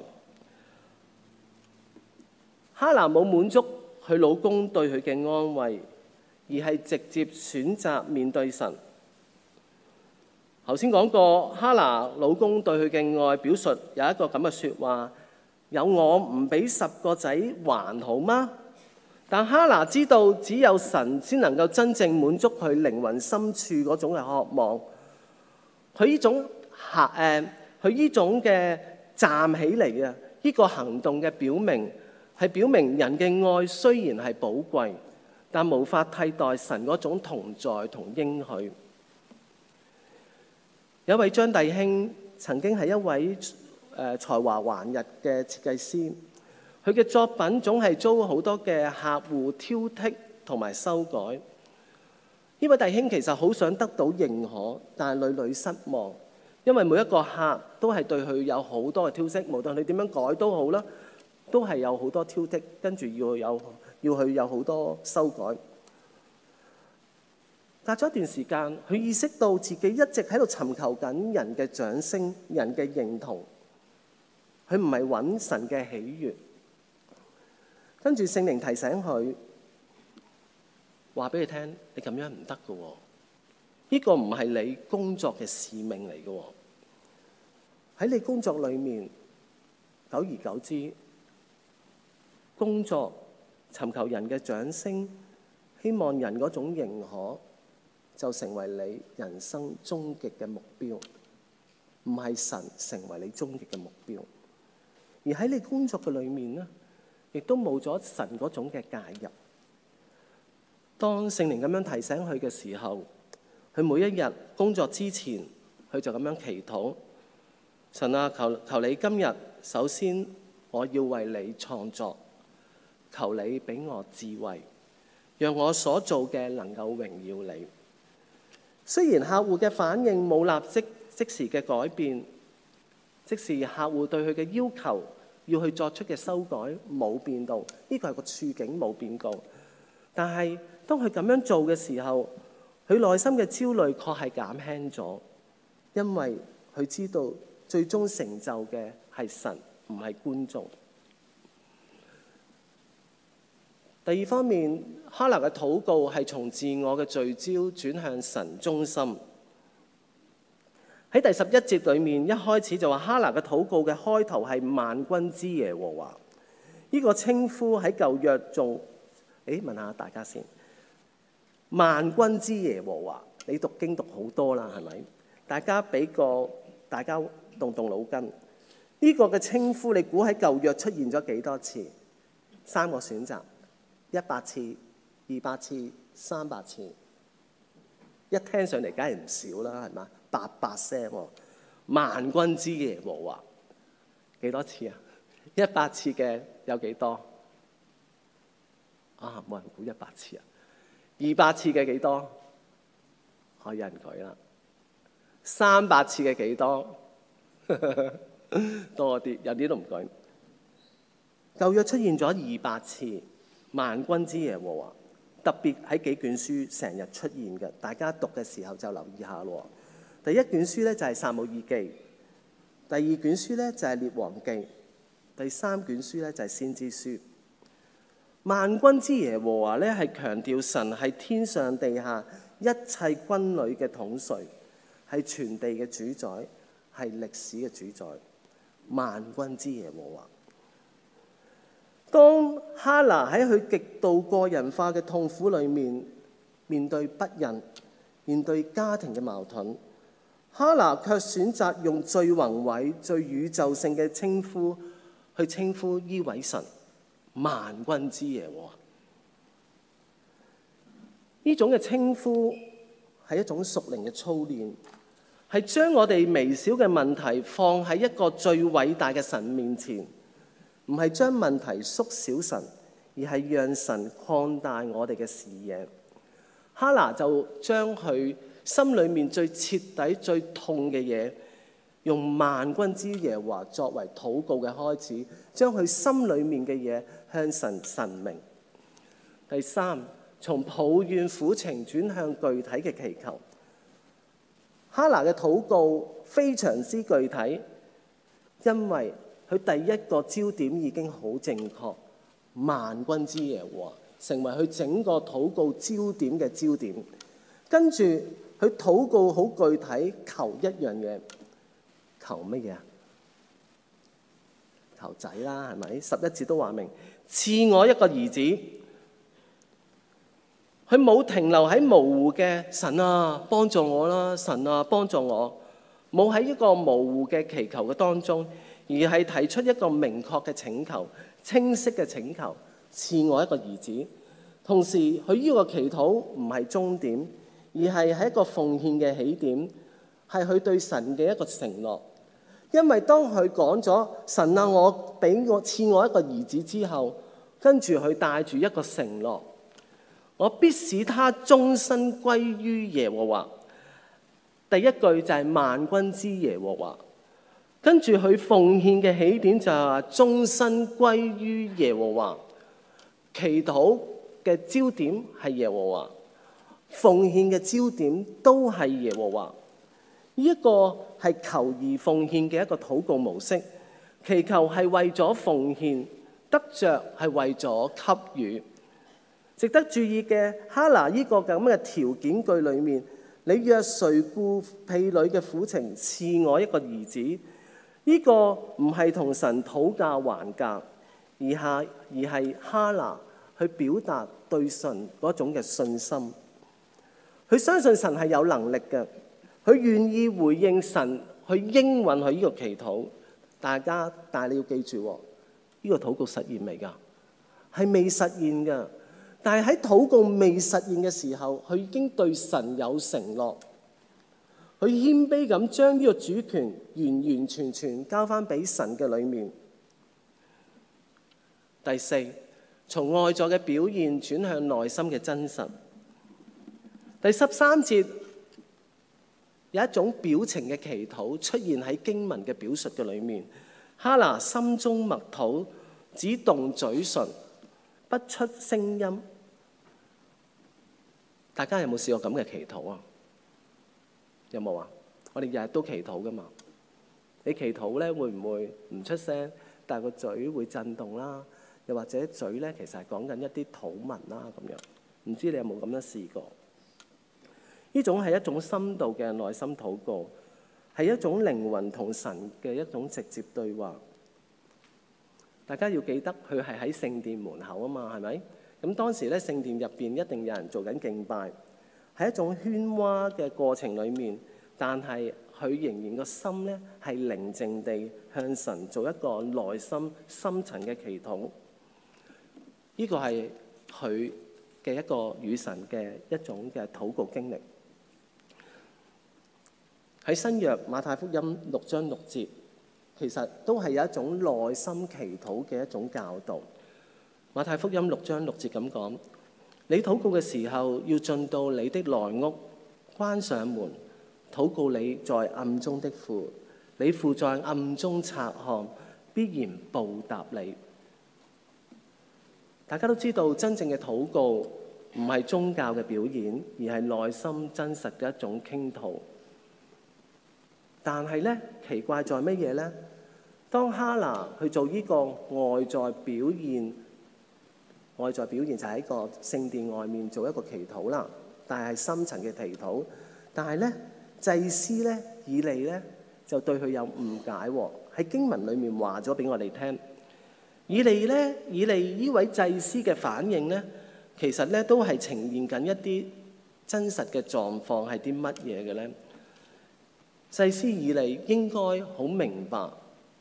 哈拿冇滿足佢老公對佢嘅安慰，而係直接選擇面對神。頭先講過，哈拿老公對佢嘅愛表述有一個咁嘅説話：有我唔俾十個仔還好嗎？但哈拿知道，只有神先能夠真正滿足佢靈魂深處嗰種嘅渴望。佢呢種行誒，佢呢種嘅站起嚟啊，呢個行動嘅表明係表明人嘅愛雖然係寶貴，但無法替代神嗰種同在同應許。有一位張弟兄曾經係一位誒、呃、才華橫溢嘅設計師。佢嘅作品總係遭好多嘅客戶挑剔同埋修改。呢位弟兄其實好想得到認可，但係屢屢失望，因為每一個客都係對佢有好多嘅挑剔，無論你點樣改都好啦，都係有好多挑剔，跟住要有要去有好多修改。隔咗一段時間，佢意識到自己一直喺度尋求緊人嘅掌聲、人嘅認同，佢唔係揾神嘅喜悅。跟住聖靈提醒佢， 話俾你聽，你咁樣唔得㗎喎，呢個唔係你工作嘅使命嚟㗎喎。喺你工作裏面，久而久之，工作尋求人嘅掌聲，希望人嗰種認可，就成為你人生終極嘅目標，唔係神成為你終極嘅目標。而喺你工作嘅裏面呢，亦都冇咗神嗰種嘅介入。當聖靈咁樣提醒佢嘅時候，佢每一日工作之前，佢就咁樣祈禱：神啊，求求你今日首先我要為你創作，求你俾我智慧，讓我所做嘅能夠榮耀你。雖然客戶嘅反應冇立即即時嘅改變，即使客戶對佢嘅要求要去作出嘅修改冇變動，呢個係個處境冇變動。但係當佢咁樣做嘅時候，佢內心嘅焦慮確係減輕咗，因為佢知道最終成就嘅係神，唔係觀眾。第二方面，哈拿嘅禱告係從自我嘅聚焦轉向神中心。喺第十一節裏面，一開始就話哈拿嘅禱告嘅開頭係萬軍之耶和華。呢、這個稱呼喺舊約仲，誒問下大家先，萬軍之耶和華，你讀經讀好多啦，係咪？大家俾個大家動動腦筋，呢、這個嘅稱呼你估喺舊約出現咗幾多次？三個選擇。一百次、二百次、三百次，一聽上嚟梗係唔少啦，係嘛？八百聲喎，萬軍之耶和華幾多次啊？一百次嘅有幾多？啊，冇人估一百次啊！二百次嘅幾多？可以有人舉啦。三百次嘅幾多？多啲，有啲都唔舉。舊約出現咗二百次。萬軍之耶和華，特別喺幾卷書成日出現嘅，大家讀嘅時候就留意下咯。第一卷書咧就係撒母耳記，第二卷書咧就係列王記，第三卷書咧就係先知書。萬軍之耶和華咧係強調神係天上地下一切軍旅嘅統帥，係全地嘅主宰，係歷史嘅主宰。萬軍之耶和華。當哈拿喺佢極度個人化嘅痛苦裏面，面對不仁，面對家庭嘅矛盾，哈拿卻選擇用最宏偉、最宇宙性嘅稱呼去稱呼呢位神，萬軍之耶和華。呢種嘅稱呼係一種屬靈嘅操練，係將我哋微小嘅問題放喺一個最偉大嘅神面前。唔係將問題縮小神，而係讓神擴大我哋嘅視野。哈拿就將佢心裏面最徹底、最痛嘅嘢，用萬軍之耶和華作為禱告嘅開始，將佢心裏面嘅嘢向神陳明。第三，從抱怨苦情轉向具體嘅祈求。哈拿嘅禱告非常之具體，因為佢第一個焦點已經好正確，萬軍之耶和華成為佢整個禱告焦點嘅焦點。跟住佢禱告好具體，求一樣嘢，求乜嘢啊？求仔啦，係咪？十一節都話明，賜我一個兒子。佢冇停留喺模糊嘅神啊，幫助我啦，神啊，幫助我，冇喺一個模糊嘅祈求嘅當中。而係提出一個明確嘅請求、清晰嘅請求，賜我一個兒子。同時，佢呢個祈禱唔係終點，而係喺一個奉獻嘅起點，係佢對神嘅一個承諾。因為當佢講咗神啊，我俾我賜我一個兒子之後，跟住佢帶住一個承諾，我必使他終身歸於耶和華。第一句就係萬軍之耶和華。跟住佢奉獻嘅起點就係話終身歸於耶和華，祈禱嘅焦點係耶和華，奉獻嘅焦點都係耶和華。呢一個係求而奉獻嘅一個禱告模式，祈求係為咗奉獻，得着係為咗給予。 值得注意嘅，哈拿呢個咁嘅條件句裏面，你若垂顧婢女嘅苦情，賜我一個兒子，呢、這個唔係同神討價還價，而係而係哈拿去表達對神嗰種嘅信心。佢相信神係有能力嘅，佢願意回應神去應允佢呢個祈禱。大家，但係你要記住，呢、這個禱告實現未㗎？係未實現㗎。但係喺禱告未實現嘅時候，佢已經對神有承諾。佢謙卑咁將呢個主權完完全全交翻俾神嘅裏面。第四，從外在嘅表現轉向內心嘅真實。第十三節有一種表情嘅祈禱出現喺經文嘅表述嘅裏面。哈拿心中默禱，只動嘴唇，不出聲音。大家有冇試過咁嘅祈禱啊？有冇啊？我哋日日都祈禱噶嘛。你祈禱咧會唔會唔出聲，但係個嘴會震動啦？又或者嘴咧其實係講緊一啲禱文啦咁樣。唔知你有冇咁樣試過？呢種係一種深度嘅內心禱告，係一種靈魂同神嘅一種直接對話。大家要記得，佢係喺聖殿門口啊嘛，係咪？咁當時咧，聖殿入邊一定有人做緊敬拜，喺一種喧嘩嘅過程裡面，但係佢仍然個心咧係寧靜地向神做一個內心深層嘅祈禱。呢個係佢嘅一個與神嘅一種嘅禱告經歷。喺新約馬太福音六章六節，其實都係有一種內心祈禱嘅一種教導。馬太福音六章六節咁講：你禱告嘅時候，要進到你的內屋，關上門，禱告你在暗中的父，你父在暗中察看，必然報答你。大家都知道，真正嘅禱告唔係宗教嘅表演，而係內心真實嘅一種傾吐。但係咧，奇怪在乜嘢咧？當哈拿去做呢個外在表現，外在表現就喺個聖殿外面做一個祈禱啦，但係係深層嘅祈禱。但係咧，祭司咧以利咧就對佢有誤解喎。喺經文裡面話咗俾我哋聽，以利咧以利呢位祭司嘅反應咧，其實咧都係呈現緊一啲真實嘅狀況係啲乜嘢嘅咧？祭司以利應該好明白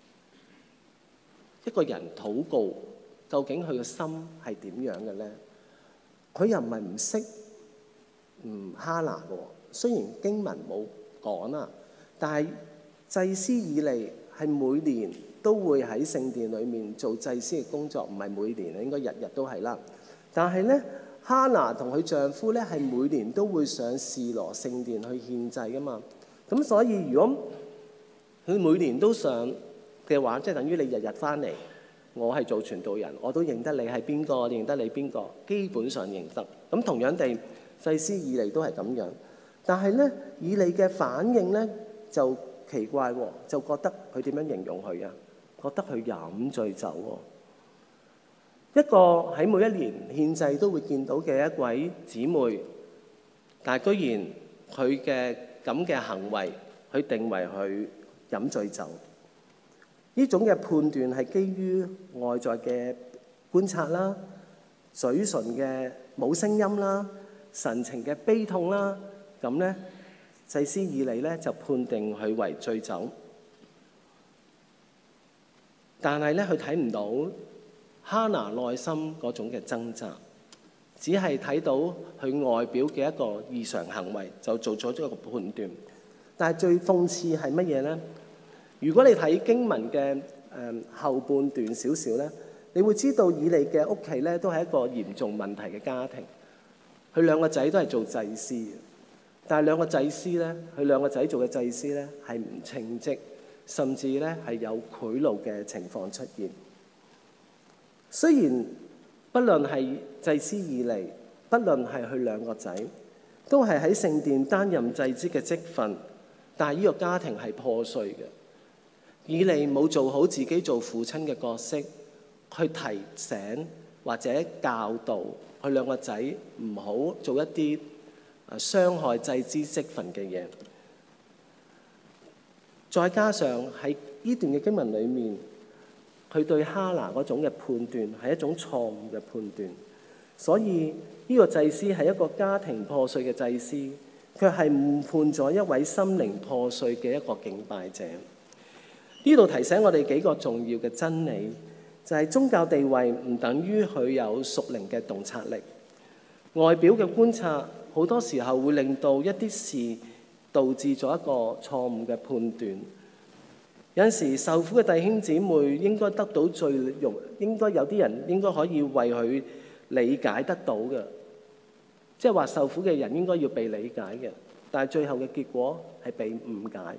一個人禱告究竟佢嘅心係點樣嘅咧？佢又唔係唔識唔哈拿嘅喎。雖然經文冇講啦，但係祭司以利係每年都會喺聖殿裏面做祭司嘅工作，唔係每年，應該日日都係啦。但係咧，哈拿同佢丈夫咧係每年都會上示羅聖殿去獻祭噶嘛。咁所以如果佢每年都上嘅話，即係等於你日日翻嚟，我係做傳道人，我都認得你係邊個，認得你邊個，基本上認得。咁同樣地，祭司以利都係咁樣。但係咧，以利嘅反應咧就奇怪喎，就覺得佢點樣形容佢啊？覺得佢飲醉酒喎。一個喺每一年獻祭都會見到嘅一位姊妹，但係居然佢嘅咁嘅行為，佢定為佢飲醉酒。呢種嘅判斷係基於外在嘅觀察啦、嘴唇嘅冇聲音啦、神情嘅悲痛啦，咁咧祭司以利咧就判定佢為醉酒。但係咧，佢睇唔到哈拿內心嗰種嘅掙扎，只係睇到佢外表嘅一個異常行為，就做咗一個判斷。但係最諷刺係乜嘢咧？如果你睇經文嘅誒、呃、後半段少少咧，你會知道以利嘅屋企咧都係一個嚴重問題嘅家庭。佢兩個仔都係做祭司嘅，但係兩個祭司咧，佢兩個仔做嘅祭司咧係唔稱職，甚至咧係有賄賂嘅情況出現。雖然不論係祭司以利，不論係佢兩個仔，都係喺聖殿擔任祭司嘅職分，但係呢個家庭係破碎嘅。以利冇做好自己做父親嘅角色，去提醒或者教導佢兩個仔唔好做一啲誒傷害祭司職分嘅嘢。再加上喺呢段嘅經文裏面，佢對哈拿嗰種嘅判斷係一種錯誤嘅判斷，所以呢個祭司係一個家庭破碎嘅祭司，卻係誤判咗一位心靈破碎嘅一個敬拜者。呢度提醒我哋幾個重要嘅真理，就係宗教地位唔等於佢有屬靈嘅洞察力。外表嘅觀察好多時候會令到一啲事導致咗一個錯誤嘅判斷。有陣時受苦嘅弟兄姊妹應該得到最容，應該有啲人應該可以為佢理解得到嘅，即係話受苦嘅人應該要被理解嘅，但係最後嘅結果係被誤解。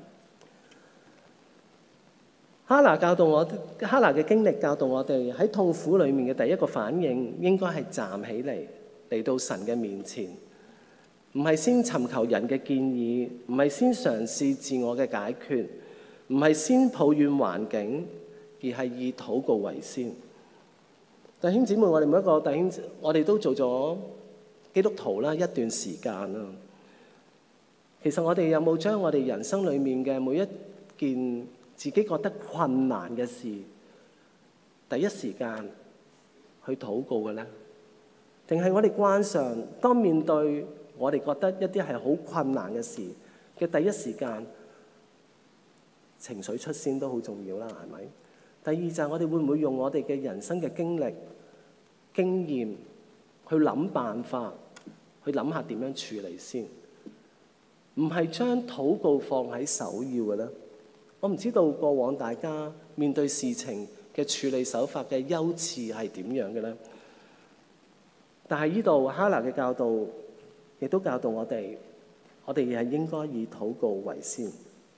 哈拿教導我，哈拿嘅經歷教導我哋喺痛苦裡面嘅第一個反應應該係站起嚟，嚟到神嘅面前，唔係先尋求人嘅建議，唔係先嘗試自我嘅解決，唔係先抱怨環境，而係以禱告為先。弟兄姊妹，我哋每一個弟兄，我哋都做咗基督徒啦一段時間啦。其實我哋有冇將我哋人生裡面嘅每一件自己覺得困難嘅事，第一時間去禱告嘅咧？定係我哋慣常當面對我哋覺得一啲係好困難嘅事嘅第一時間，情緒出先都好重要啦，係咪？第二就係我哋會唔會用我哋嘅人生嘅經歷、經驗去諗辦法，去諗下點樣處理先？唔係將禱告放喺首要嘅咧。我唔知道過往大家面對事情嘅處理手法嘅優次係點樣嘅咧？但係呢度哈拿嘅教導亦都教導我哋，我哋係應該以禱告為先。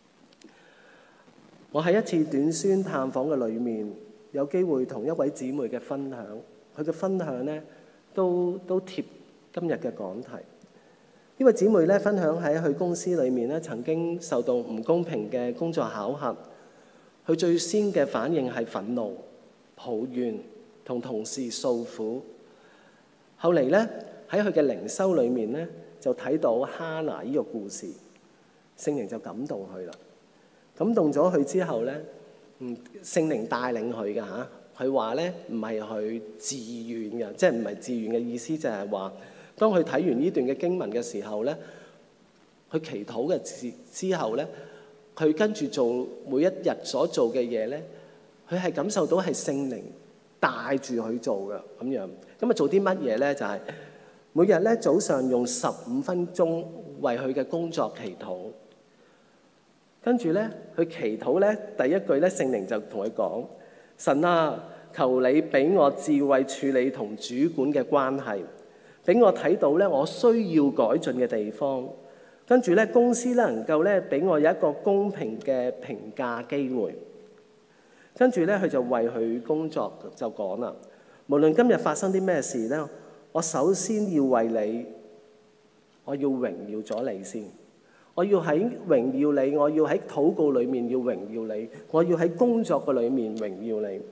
我喺一次短宣探訪嘅裏面，有機會同一位姊妹嘅分享，佢嘅分享咧都都貼今日嘅講題。呢位姊妹咧分享喺佢公司裏面咧曾經受到唔公平嘅工作考核，佢最先嘅反應係憤怒、抱怨同同事訴苦。後嚟咧喺佢嘅靈修裏面咧就睇到哈拿呢個故事，聖靈就感動佢啦。感動咗佢之後咧，嗯，聖靈帶領佢嘅嚇，佢話咧唔係佢自願嘅，即係唔係自願嘅意思，就係話當佢睇完呢段嘅經文嘅時候咧，佢祈禱嘅之之後咧，佢跟住做每一日所做嘅嘢咧，佢係感受到係聖靈帶住佢做嘅咁樣。咁啊做啲乜嘢咧？就係每日咧早上用十五分鐘為佢嘅工作祈禱。跟住咧，佢祈禱咧，第一句咧，聖靈就同佢講：神啊，求你俾我智慧處理同主管嘅關係，俾我睇到咧我需要改進嘅地方。跟住咧，公司咧能夠咧俾我有一個公平嘅評價機會。跟住咧，佢就為佢工作就講啦：無論今日發生啲咩事咧，我首先要為你，我要榮耀咗你先。我要喺榮耀你，我要喺禱告裏面要榮耀你，我要喺工作嘅裏面榮耀你。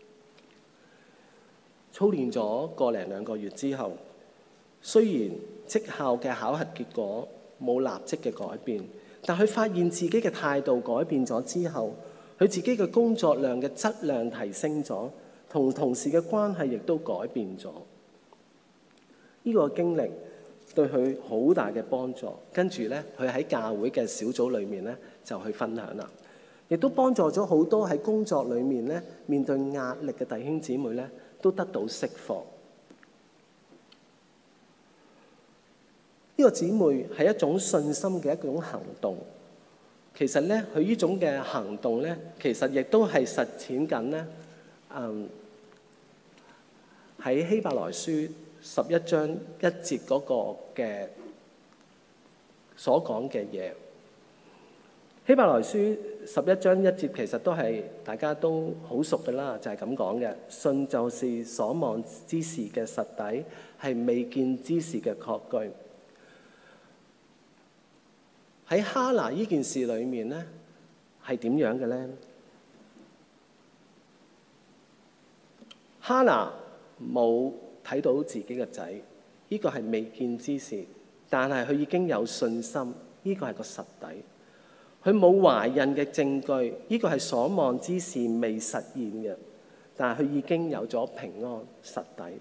操練咗個零兩個月之後，雖然績效嘅考核結果冇立即嘅改變，但佢發現自己嘅態度改變咗之後，佢自己嘅工作量嘅質量提升咗，同同事嘅關係亦都改變咗。呢個經歷對佢好大嘅幫助，跟住咧，佢喺教會嘅小組裏面咧就去分享啦，亦都幫助咗好多喺工作裏面咧面對壓力嘅弟兄姊妹咧都得到釋放。呢個姊妹係一種信心嘅一種行動，其實咧佢呢種嘅行動咧，其實亦都係實踐緊咧，嗯喺希伯來書十一章一節嗰個嘅所講嘅嘢。希伯來書十一章一節其實都係大家都好熟嘅啦，就係咁講嘅。信就是所望之事嘅實底，係未見之事嘅確據。喺哈拿呢件事裏面咧，係點樣嘅咧？哈拿冇睇到自己嘅仔，呢個係未見之事，但係佢已經有信心，呢個係個實底。佢冇懷孕嘅證據，呢個係所望之事未實現嘅，但係佢已經有咗平安實底。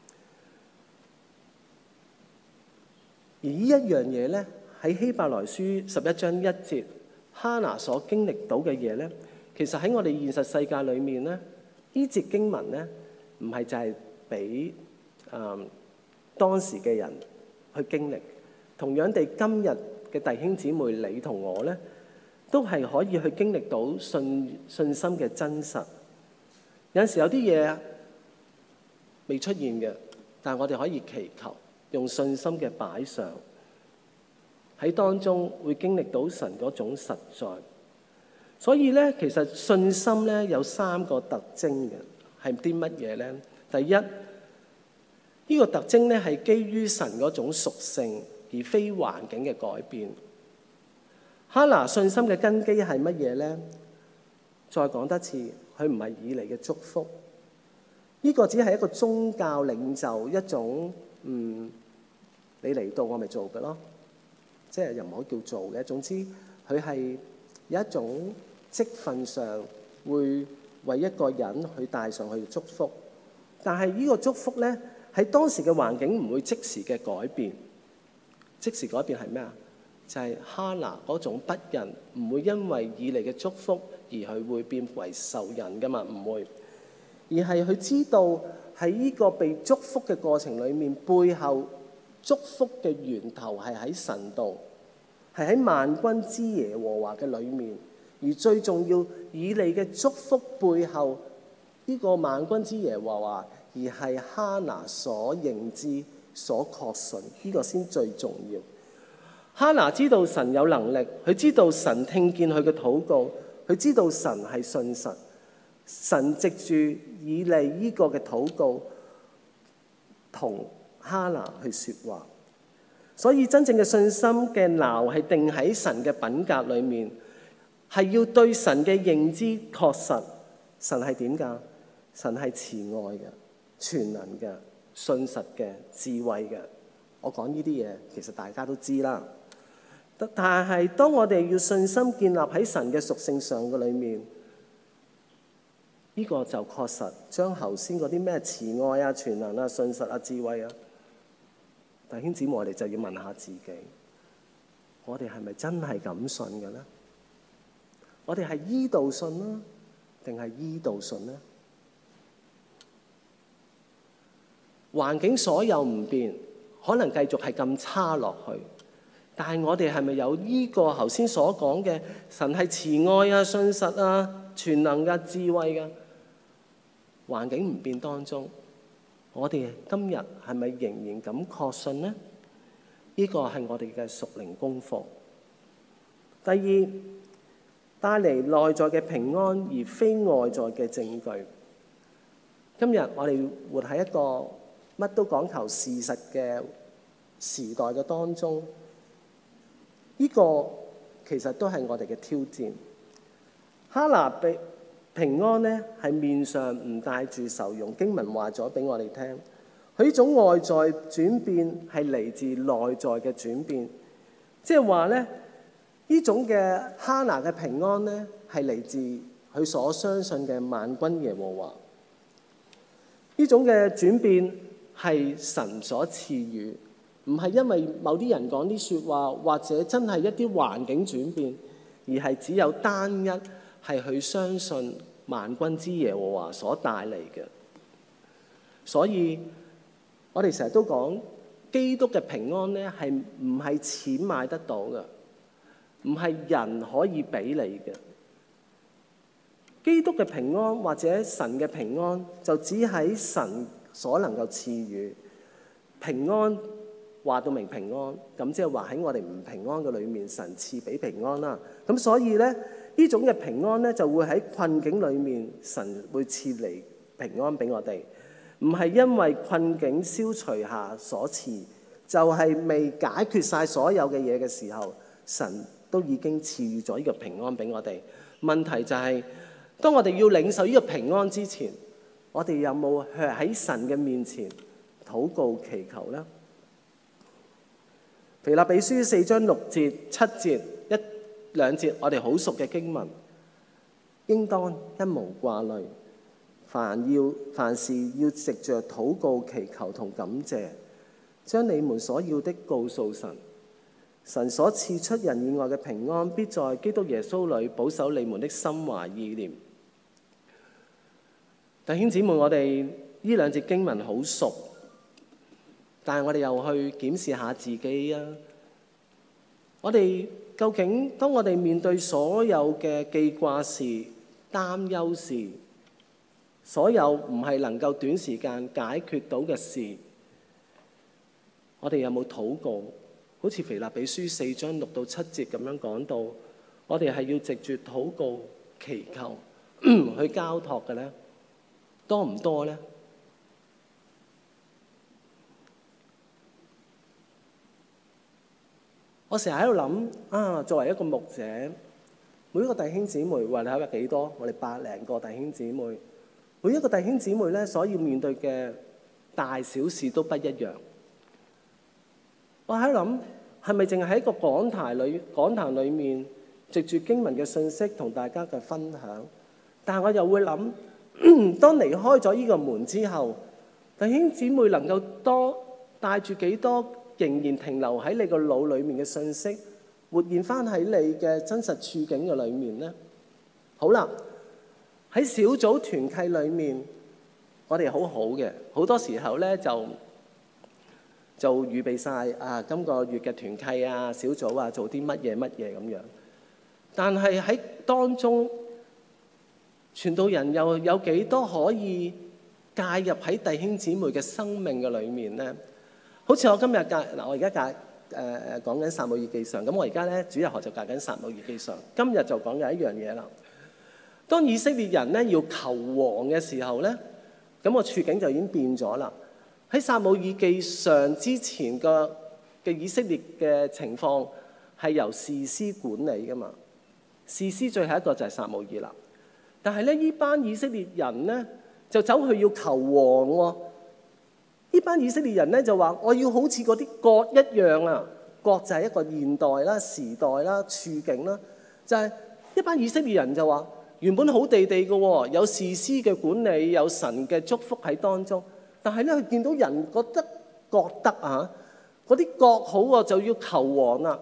而呢一樣嘢咧，喺希伯來書十一章一節，哈拿所經歷到嘅嘢咧，其實喺我哋現實世界裏面咧，呢節經文咧，唔係就係俾誒當時嘅人去經歷。同樣地，今日嘅弟兄姊妹，你同我咧，都係可以去經歷到信信心嘅真實。有陣時有啲嘢未出現嘅，但係我哋可以祈求，用信心嘅擺上，喺當中會經歷到神嗰種實在。所以咧，其實信心咧有三個特徵嘅，係啲乜嘢咧？第一，呢個特徵咧係基於神嗰種屬性，而非環境嘅改變。哈拿信心嘅根基係乜嘢咧？再講多次，佢唔係以嚟嘅祝福，呢個只係一個宗教領袖一種嗯，你嚟到我咪做嘅咯，即係又唔可以叫做嘅。總之佢係有一種職份上會為一個人去帶上去祝福，但係呢個祝福咧喺當時嘅環境唔會即時嘅改變。即時改變係咩啊？就係哈拿嗰種不仁，唔會因為以嚟嘅祝福而佢會變為仇人噶嘛，唔會。而係佢知道喺呢個被祝福嘅過程裡面，背後祝福嘅源頭係喺神度，係喺萬軍之耶和華嘅裡面。而最重要，以嚟嘅祝福背後呢、這個萬軍之耶和華，而係哈拿所認知、所確信，呢、這個先最重要。哈拿知道神有能力，佢知道神聽見佢嘅禱告，佢知道神係信實，神藉住以利呢個嘅禱告同哈拿去說話。所以真正嘅信心嘅錨係定喺神嘅品格裏面，係要對神嘅認知確實。神係點㗎？神係慈愛嘅、全能嘅、信實嘅、智慧嘅。我講呢啲嘢其實大家都知啦。但係當我哋要信心建立喺神嘅屬性上嘅裏面，呢、這個就確實將頭先嗰啲咩慈愛啊、全能啊、信實啊、智慧啊，弟兄姊妹，我哋就要問下自己，我哋係咪真係咁信嘅咧？我哋係依度信啦，定係依度信呢？環境所有唔變，可能繼續係咁差落去。但係我哋係咪有呢個頭先所講嘅神係慈愛啊、信實啊、全能嘅、智慧嘅？環境唔變當中，我哋今日係咪仍然咁確信呢？呢個係我哋嘅屬靈功課。第二，帶嚟內在嘅平安，而非外在嘅證據。今日我哋活喺一個乜都講求事實嘅時代嘅當中。呢個其實都係我哋嘅挑戰。哈拿被平安咧，係面上唔帶住愁容。經文話咗俾我哋聽，佢呢種外在轉變係嚟自內在嘅轉變，即係話咧，呢種嘅哈拿嘅平安咧，係嚟自佢所相信嘅萬軍耶和華。呢種嘅轉變係神所賜予。唔係因為某啲人講啲説話，或者真係一啲環境轉變，而係只有單一係佢相信萬軍之耶和華所帶嚟嘅。所以我哋成日都講基督嘅平安咧，係唔係錢買得到嘅，唔係人可以俾你嘅。基督嘅平安或者神嘅平安，就只喺神所能夠賜予平安。話到明平安，咁即係話喺我哋唔平安嘅裏面，神賜俾平安啦。咁所以咧，呢種嘅平安咧，就會喺困境裏面，神會賜嚟平安俾我哋。唔係因為困境消除下所賜，就係、是、未解決晒所有嘅嘢嘅時候，神都已經賜予咗呢個平安俾我哋。問題就係、是，當我哋要領受呢個平安之前， 我哋有冇喺神嘅面前禱告祈求呢？腓立比書四章六節、七節一兩節，我哋好熟嘅經文，應當一無掛慮，凡要凡事要藉着禱告祈求同感謝，將你們所要的告訴神。神所賜出人意外嘅平安，必在基督耶穌裏保守你們的心懷意念。弟兄姊妹，我哋呢兩節經文好熟，但係我哋又去檢視下自己啊！我哋究竟當我哋面對所有嘅記掛事、擔憂事，所有唔係能夠短時間解決到嘅事，我哋有冇禱告？好似腓立比書四章六到七節咁樣講到，我哋係要藉住禱告祈求去交託嘅咧，多唔多咧？我成日喺度諗啊，作為一個牧者，每一個弟兄姊妹，話你睇下幾多？我哋百零個弟兄姊妹，每一個弟兄姊妹咧，所要面對嘅大小事都不一樣。我喺度諗，係咪淨係喺個講台裏講壇裏面，藉住經文嘅信息同大家嘅分享？但係我又會諗，當離開咗呢個門之後，弟兄姊妹能夠多帶住幾多仍然停留喺你個腦裏面嘅信息，活現翻喺你嘅真實處境嘅裏面呢？好啦，喺小組團契裏面，我哋好好嘅，好多時候咧就就預備晒啊，今個月嘅團契啊、小組啊，做啲乜嘢乜嘢咁樣。但係喺當中，傳道人又有幾多可以介入喺弟兄姊妹嘅生命嘅裏面呢？好似我今日介嗱，我而家介誒誒講緊撒母耳記上，咁我而家咧主日學就介緊撒母耳記上，今日就講緊一樣嘢啦。當以色列人咧要求王嘅時候咧，咁個處境就已經變咗啦。喺撒母耳記上之前個嘅以色列嘅情況係由士師管理噶嘛，士師最後一個就係撒母耳啦。但係咧，呢班以色列人咧就走去要求王喎。呢班以色列人咧就話：我要好似嗰啲國一樣啊！國就係一個現代啦、時代啦、處境啦，就係、是、一班以色列人就話：原本好地地嘅喎，有士師嘅管理，有神嘅祝福喺當中。但係咧，佢見到人覺得覺得啊，嗰啲國好喎，就要求王啦。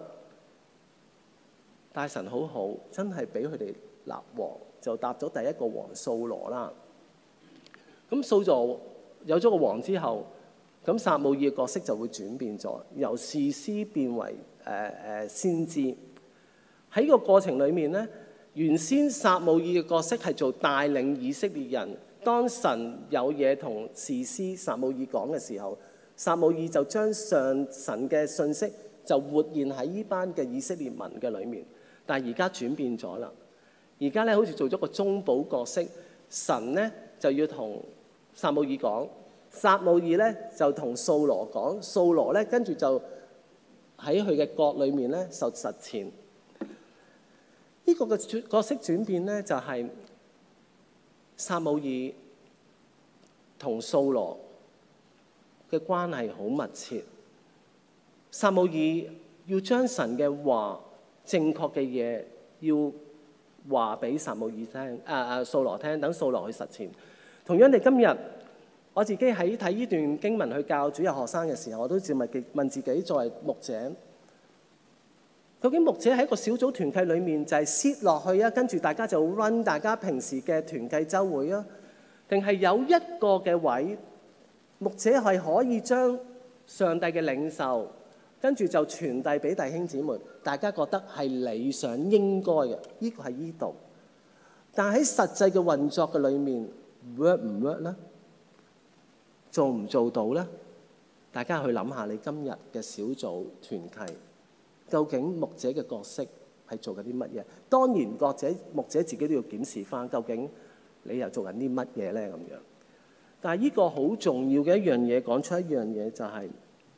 大神好好，真係俾佢哋立王，就搭咗第一個王掃羅啦。咁掃羅有咗個王之後，咁撒母耳嘅角色就會轉變咗，由士師變為誒誒、呃、先知。喺個過程裡面咧，原先撒母耳嘅角色係做帶領以色列人。當神有嘢同士師撒母耳講嘅時候，撒母耳就將上神嘅信息就活現喺呢班嘅以色列民嘅裏面。但係而家轉變咗啦，而家咧好似做咗個中保角色，神咧就要同撒母耳講，撒母耳咧就同掃羅講，掃羅咧跟住就喺佢嘅國裏面咧受實踐。呢、這個嘅角色轉變咧就係、是。撒母耳同掃羅嘅關係好密切，撒母耳要將神嘅話、正確嘅嘢要話俾撒母耳聽，啊啊掃羅聽，等掃羅去實踐。同樣地，今日我自己喺睇呢段經文去教主日學生嘅時候，我都自問問自己作為牧者，究竟牧者喺一個小組團契裏面就係 sit 落去啊，跟住大家就 run 大家平時嘅團契週會啊，定係有一個嘅位，牧者係可以將上帝嘅領受，跟住就傳遞俾弟兄姊妹，大家覺得係理想應該嘅，呢個係呢度。但係喺實際嘅運作嘅裏面 work 唔 work 咧？做唔做到咧？大家去諗下你今日嘅小組團契。究竟牧者嘅角色係做緊啲乜嘢？當然，或者牧者自己都要檢視翻，究竟你又做緊啲乜嘢咧？咁樣。但係呢個好重要嘅一樣嘢，講出一樣嘢就係、是、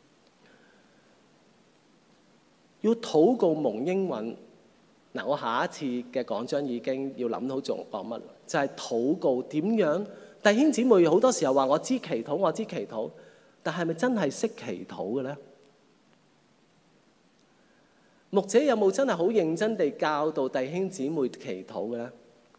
要禱告蒙應允。嗱，我下一次嘅講章已經要諗好仲講乜，就係、是、禱告點樣弟兄姊妹好多時候話我知祈禱，我知祈禱，但係咪真係識祈禱嘅咧？牧者有冇真係好認真地教導弟兄姊妹祈禱嘅咧？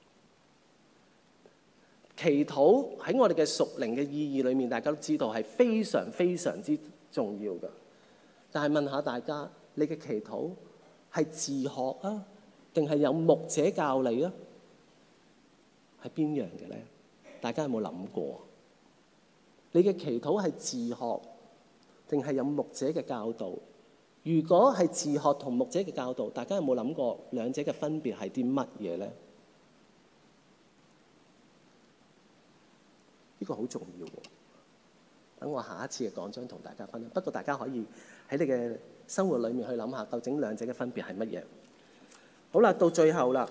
祈禱喺我哋嘅屬靈嘅意義裏面，大家都知道係非常非常之重要嘅。但係問下大家，你嘅祈禱係自學啊，定係有牧者教你啊？係邊樣嘅咧？大家有冇諗過？你嘅祈禱係自學，定係有牧者嘅教導？如果係自學同牧者嘅教導，大家有冇諗過兩者嘅分別係啲乜嘢咧？呢個好重要喎。等我下一次嘅講章同大家分享。不過大家可以喺你嘅生活裏面去諗下，究竟兩者嘅分別係乜嘢？好啦，到最後啦，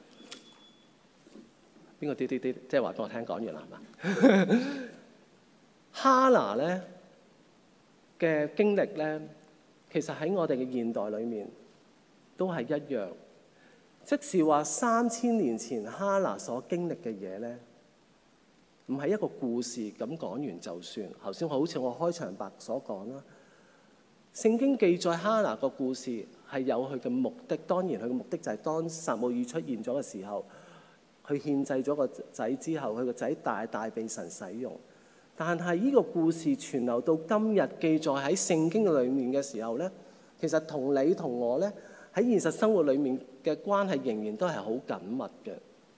邊個啲啲啲，即係話俾我聽講完啦，係嘛？哈拿咧嘅經歷咧，其實喺我哋嘅現代裏面都係一樣。即是話三千年前哈拿所經歷嘅嘢咧，唔係一個故事咁講完就算。頭先好似我開場白所講啦，聖經記載哈拿個故事係有佢嘅目的。當然佢嘅目的就係當撒母耳出現咗嘅時候，佢獻祭咗個仔之後，佢個仔大大被神使用。但係呢個故事傳流到今日記載喺聖經裏面嘅時候咧，其實同你同我咧喺現實生活裏面嘅關係仍然都係好緊密嘅。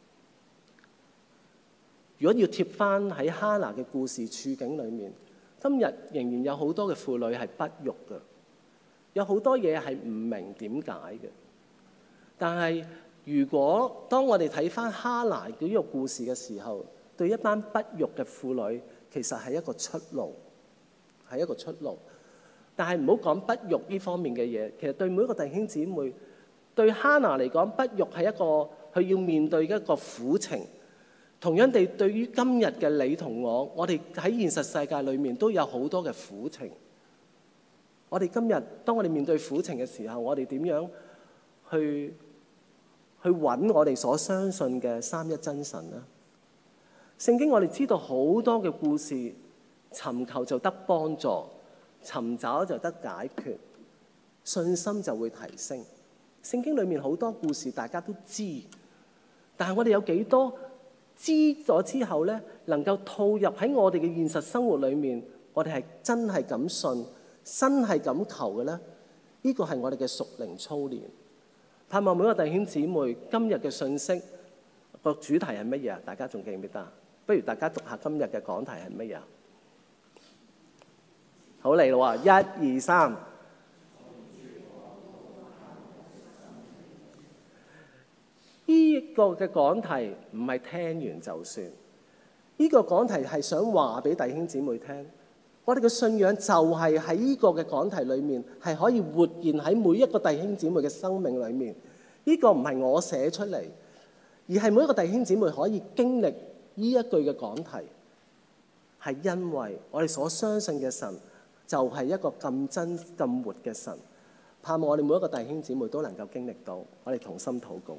如果要貼翻喺哈拿嘅故事處境裏面，今日仍然有好多嘅婦女係不育嘅，有好多嘢係唔明點解嘅。但係如果當我哋睇翻哈拿呢個故事嘅時候，對一班不育嘅婦女，其實係一個出路，係一個出路。但係唔好講不育呢方面嘅嘢，其實對每一個弟兄姊妹，對哈拿嚟講，不育係一個佢要面對嘅一個苦情。同樣地，對於今日嘅你同我，我哋喺現實世界裏面都有好多嘅苦情。我哋今日當我哋面對苦情嘅時候，我哋點樣去去揾我哋所相信嘅三一真神呢？聖經我哋知道好多嘅故事，尋求就得幫助，尋找就得解決，信心就會提升。聖經裏面好多故事大家都知，但係我哋有幾多知咗之後咧，能夠套入喺我哋嘅現實生活裏面，我哋係真係咁信，真係咁求嘅咧？呢個係我哋嘅屬靈操練。盼望每個弟兄姊妹今日嘅信息個主題係乜嘢啊？大家仲記唔記得？不如大家讀下今日嘅講題係乜嘢？好嚟咯喎，一二三。呢個嘅講題唔係聽完就算，呢個講題係想話俾弟兄姊妹聽，我哋嘅信仰就係喺呢個嘅講題裏面係可以活現喺每一個弟兄姊妹嘅生命裏面。呢個唔係我寫出嚟，而係每一個弟兄姊妹可以經歷呢一句嘅講題，係因為我哋所相信嘅神就係一個咁真咁活嘅神。盼望我哋每一個弟兄姊妹都能夠經歷到。我哋同心禱告。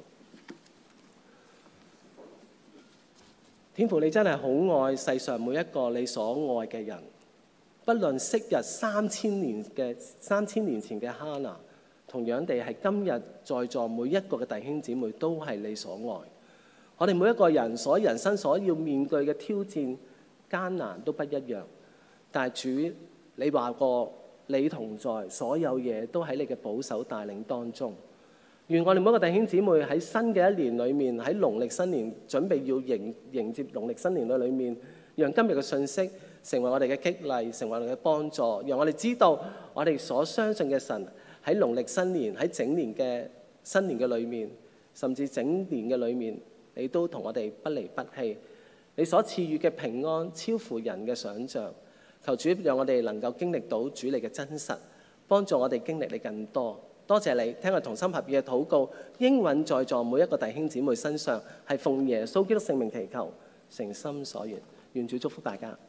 天父，你真係好愛世上每一個你所愛嘅人，不論昔日三千年嘅三千年前嘅哈拿，同樣地係今日在座每一個嘅弟兄姊妹都係你所愛。我哋每一個人所人生所要面對嘅挑戰艱難都不一樣，但係主，你話過你同在，所有嘢都喺你嘅保守帶領當中。願我哋每一個弟兄姊妹喺新嘅一年裏面，喺農曆新年準備要迎迎接農曆新年嘅裏面，讓今日嘅信息成為我哋嘅激勵，成為我哋嘅幫助，讓我哋知道我哋所相信嘅神喺農曆新年，喺整年嘅新年嘅裏面，甚至整年嘅裏面，你都同我哋不離不棄。你所賜予嘅平安超乎人嘅想像。求主讓我哋能夠經歷到主你嘅真實，幫助我哋經歷你更多。多謝你聽我同心合意嘅禱告，應允在座每一個弟兄姊妹身上，係奉耶穌基督聖名祈求，誠心所願。願主祝福大家。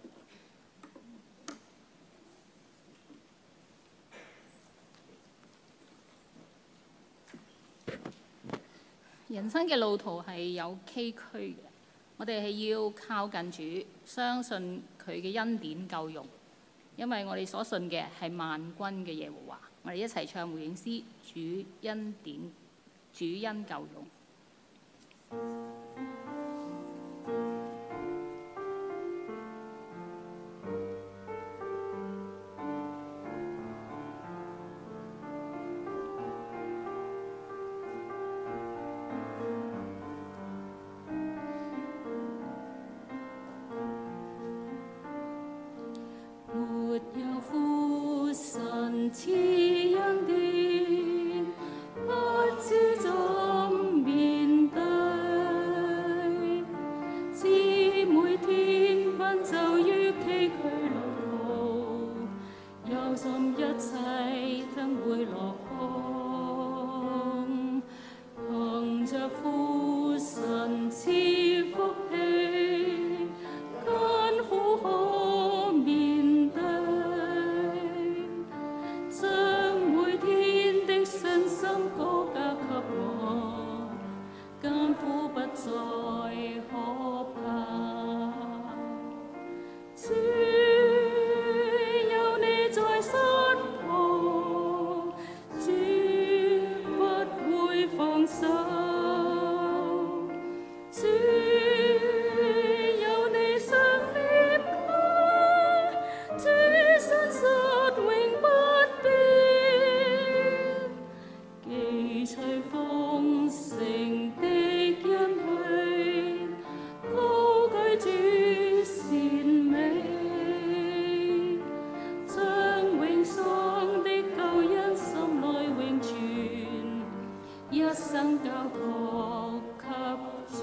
人生嘅路途係有崎嶇嘅， 我哋係要靠近主，相信佢嘅恩典夠用，因為我哋所信嘅係萬軍嘅耶和華。我哋一齊唱回應詩，主恩典，主恩夠用。 沒有父神賜恩典，不知怎面對。姊妹天奔走於崎嶇路途，憂心一切將會落空。憑着父神賜福氣，艱苦可面對。將每天的信心歌加給我，艱苦不再可怕。主有你在身旁，主不會放手。主有你常臉光，主信實永不變。記取豐盛的恩許，高舉主善美，將永喪的救恩心內永存，一生交託給主。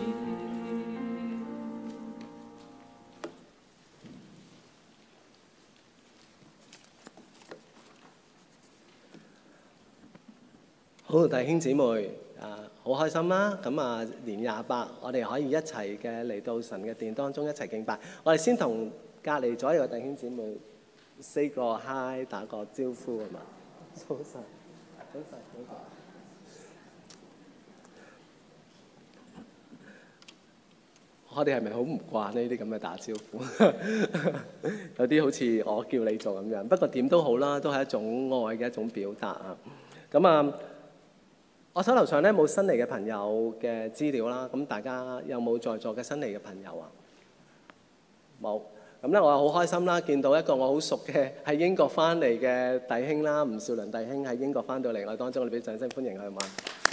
好，弟兄姊妹，啊，好開心啦！咁啊，年廿八，我哋可以一齊嘅嚟到神嘅殿當中一齊敬拜。我哋先同隔離左右嘅弟兄姊妹 say 個 hi， 打個招呼啊嘛。早晨，早晨，早晨。我哋係咪好唔慣呢啲咁嘅打招呼？有啲好似我叫你做咁樣，不過點都好啦，都係一種愛嘅一種表達啊。咁啊〜我手頭上咧冇新嚟嘅朋友嘅資料啦，咁大家有冇在座嘅新嚟嘅朋友啊？冇，咁咧我好開心啦，見到一個我好熟嘅喺英國翻嚟嘅弟兄啦，吳少麟弟兄喺英國翻到嚟我當中，我哋俾掌聲歡迎佢嘛。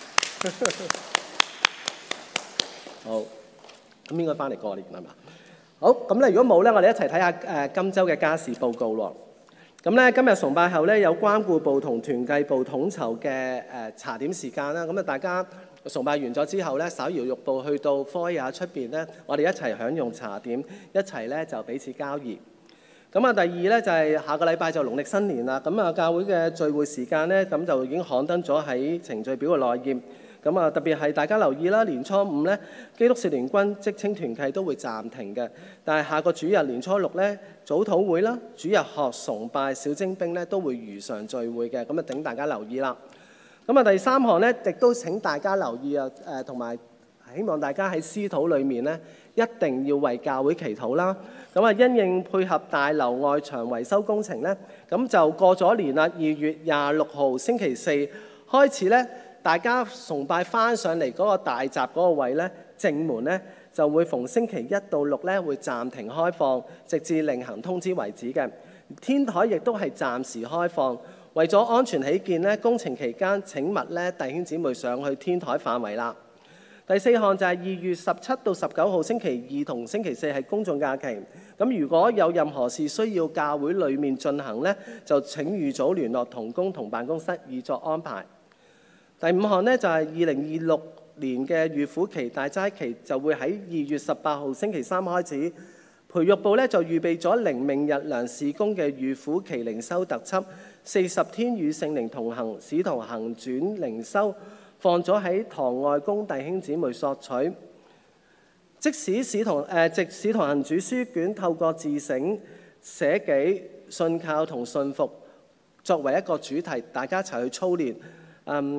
好，咁應該翻嚟過年係嘛？好，咁咧如果冇咧，我哋一齊睇下誒今週嘅家事報告喎。咁咧今日崇拜後咧有關顧部同團契部統籌嘅誒茶點時間啦，咁啊大家崇拜完咗之後咧，稍搖肉步去到foyer出邊咧，我哋一齊享用茶點，一齊咧就彼此交誼。咁啊第二咧就係下個禮拜就農曆新年啦，咁啊教會嘅聚會時間咧，咁就已經刊登咗喺程序表嘅內頁。咁啊，特別係大家留意啦，年初五咧，基督少年軍職青團契都會暫停嘅。但係下個主日年初六咧，早禱會啦、主日學崇拜、小精兵咧都會如常聚會嘅。咁啊，請大家留意啦。咁啊，第三項咧，亦都請大家留意啊，誒同埋希望大家喺私禱裏面咧，一定要為教會祈禱啦。咁啊，因應配合大樓外牆維修工程咧，咁就過咗年啦。二月廿六號星期四開始咧。大家崇拜翻上嚟嗰個大閘嗰個位咧，正門咧就會逢星期一到六咧會暫停開放，直至另行通知為止嘅。天台亦都係暫時開放，為咗安全起見咧，工程期間請勿咧弟兄姊妹上去天台範圍啦。第四項就係二月十七到十九號星期二同星期四係公眾假期。咁如果有任何事需要教會裡面進行咧，就請預早聯絡同工同辦公室以作安排。第五項呢，就係二零二六年嘅預苦期大齋期就會喺二月十八號星期三開始。培育部呢，就預備咗靈命日糧事工嘅預苦期靈修特輯，四十天與聖靈同行，使徒行傳靈修放咗喺堂外供弟兄姊妹索取。即使使徒誒藉使徒行傳書卷透過自省、寫記、信靠同信服作為一個主題，大家一齊去操練。嗯。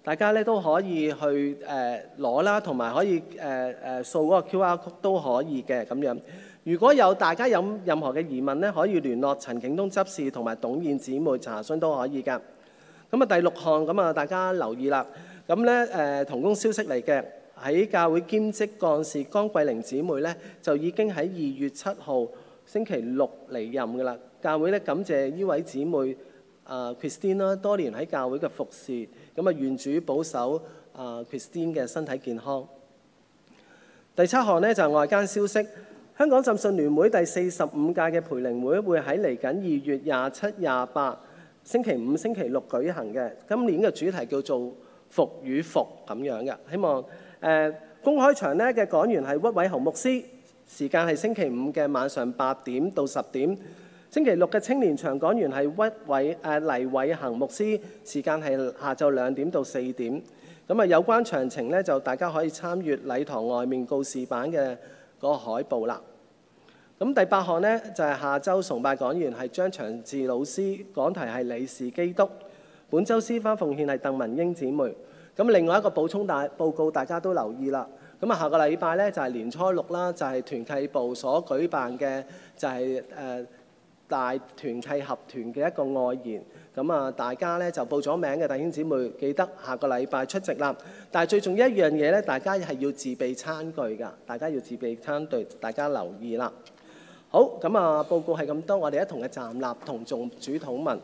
大家咧都可以去誒攞啦，同埋可以誒誒掃嗰個 Q R code 都可以嘅咁樣。如果有大家有任何嘅疑問咧，可以聯絡陳景東執事同埋董燕姊妹查詢都可以㗎。咁啊第六項咁啊，大家留意啦。咁咧誒同工消息嚟嘅，喺教會兼職幹事江桂玲姊妹咧，就已經喺二月七號星期六離任㗎啦。教會咧感謝呢位姊妹啊 Christine 啦，多年喺教會嘅服侍，咁啊願主保守啊 Christine 嘅身體健康。第七項呢，就係外間消息，香港浸信聯會第四十五屆嘅培靈會會喺嚟緊二月廿七、廿八星期五、星期六舉行嘅。今年嘅主題叫做復與復咁樣嘅，希望誒、呃、公開場呢嘅講員係屈偉雄牧師，時間係星期五嘅晚上八點到十點。星期六嘅青年場講員係屈偉誒、呃、黎偉恒牧師，時間係下晝兩點到四點。咁啊，有關詳情呢，就大家可以參閱禮堂外面告示板嘅嗰個海報啦。咁第八項呢，就係、是、下週崇拜講員係張長志老師，講題係你是基督。本週詩花奉獻係鄧文英姊妹。咁另外一個補充大報告，大家都留意啦。咁啊，下個禮拜呢，就係、是、年初六啦，就係、是、團契部所舉辦嘅就係、是、誒。呃大團契合團嘅一個愛宴，咁啊大家咧就報咗名嘅弟兄姊妹，記得下個禮拜出席啦。但係最重要一樣嘢咧，大家係要自備餐具㗎，大家要自備餐具，大家留意啦。好，咁啊報告係咁多，我哋一同嘅站立同誦主禱文。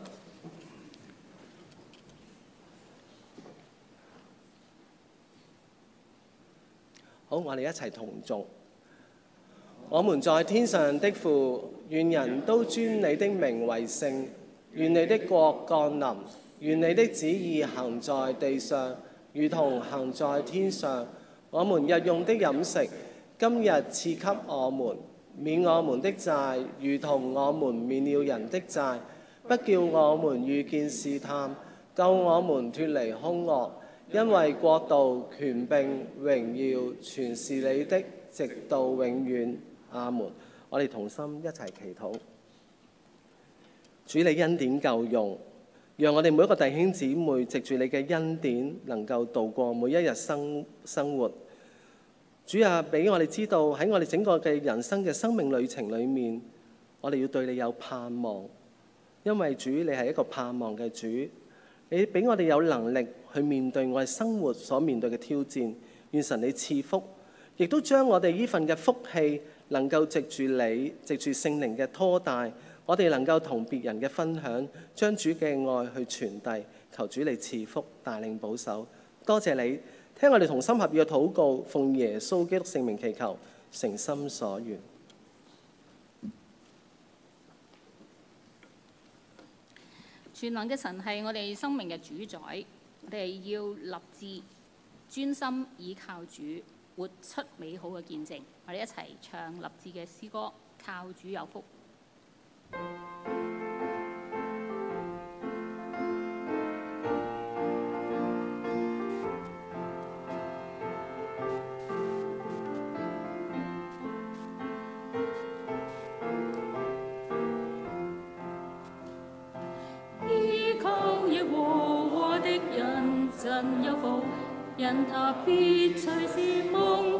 好，我哋一齊同誦。我們在天上的父，願人都尊你的名為聖。願你的國降臨，願你的旨意行在地上，如同行在天上。我們日用的飲食，今日賜給我們，免我們的債，如同我們免了人的債。不叫我們遇見試探，救我們脫離兇惡。因為國度、權柄、榮耀，全是你的，直到永遠。阿門。我哋同心一齊祈禱。主，你恩典夠用，讓我哋每一個弟兄姊妹藉住你嘅恩典，能夠度過每一日生生活。主啊，俾我哋知道喺我哋整個嘅人生嘅生命旅程裏面，我哋要對你有盼望，因為主你係一個盼望嘅主。你俾我哋有能力去面對我哋生活所面對嘅挑戰。願神你賜福，亦都將我哋呢份嘅福氣能夠藉住你，藉住聖靈嘅拖帶，我哋能夠同別人嘅分享，將主嘅愛去傳遞。求主你賜福，帶領保守。多謝你聽我哋同心合意嘅禱告，奉耶穌基督聖名祈求，誠心所願。 全能嘅神係我哋生命嘅主宰，我哋要立志專心倚靠主，活出美好嘅見證。我哋一齊唱立志嘅詩歌，靠主有福。 依靠耶和華的人真有福，因他必隨時夢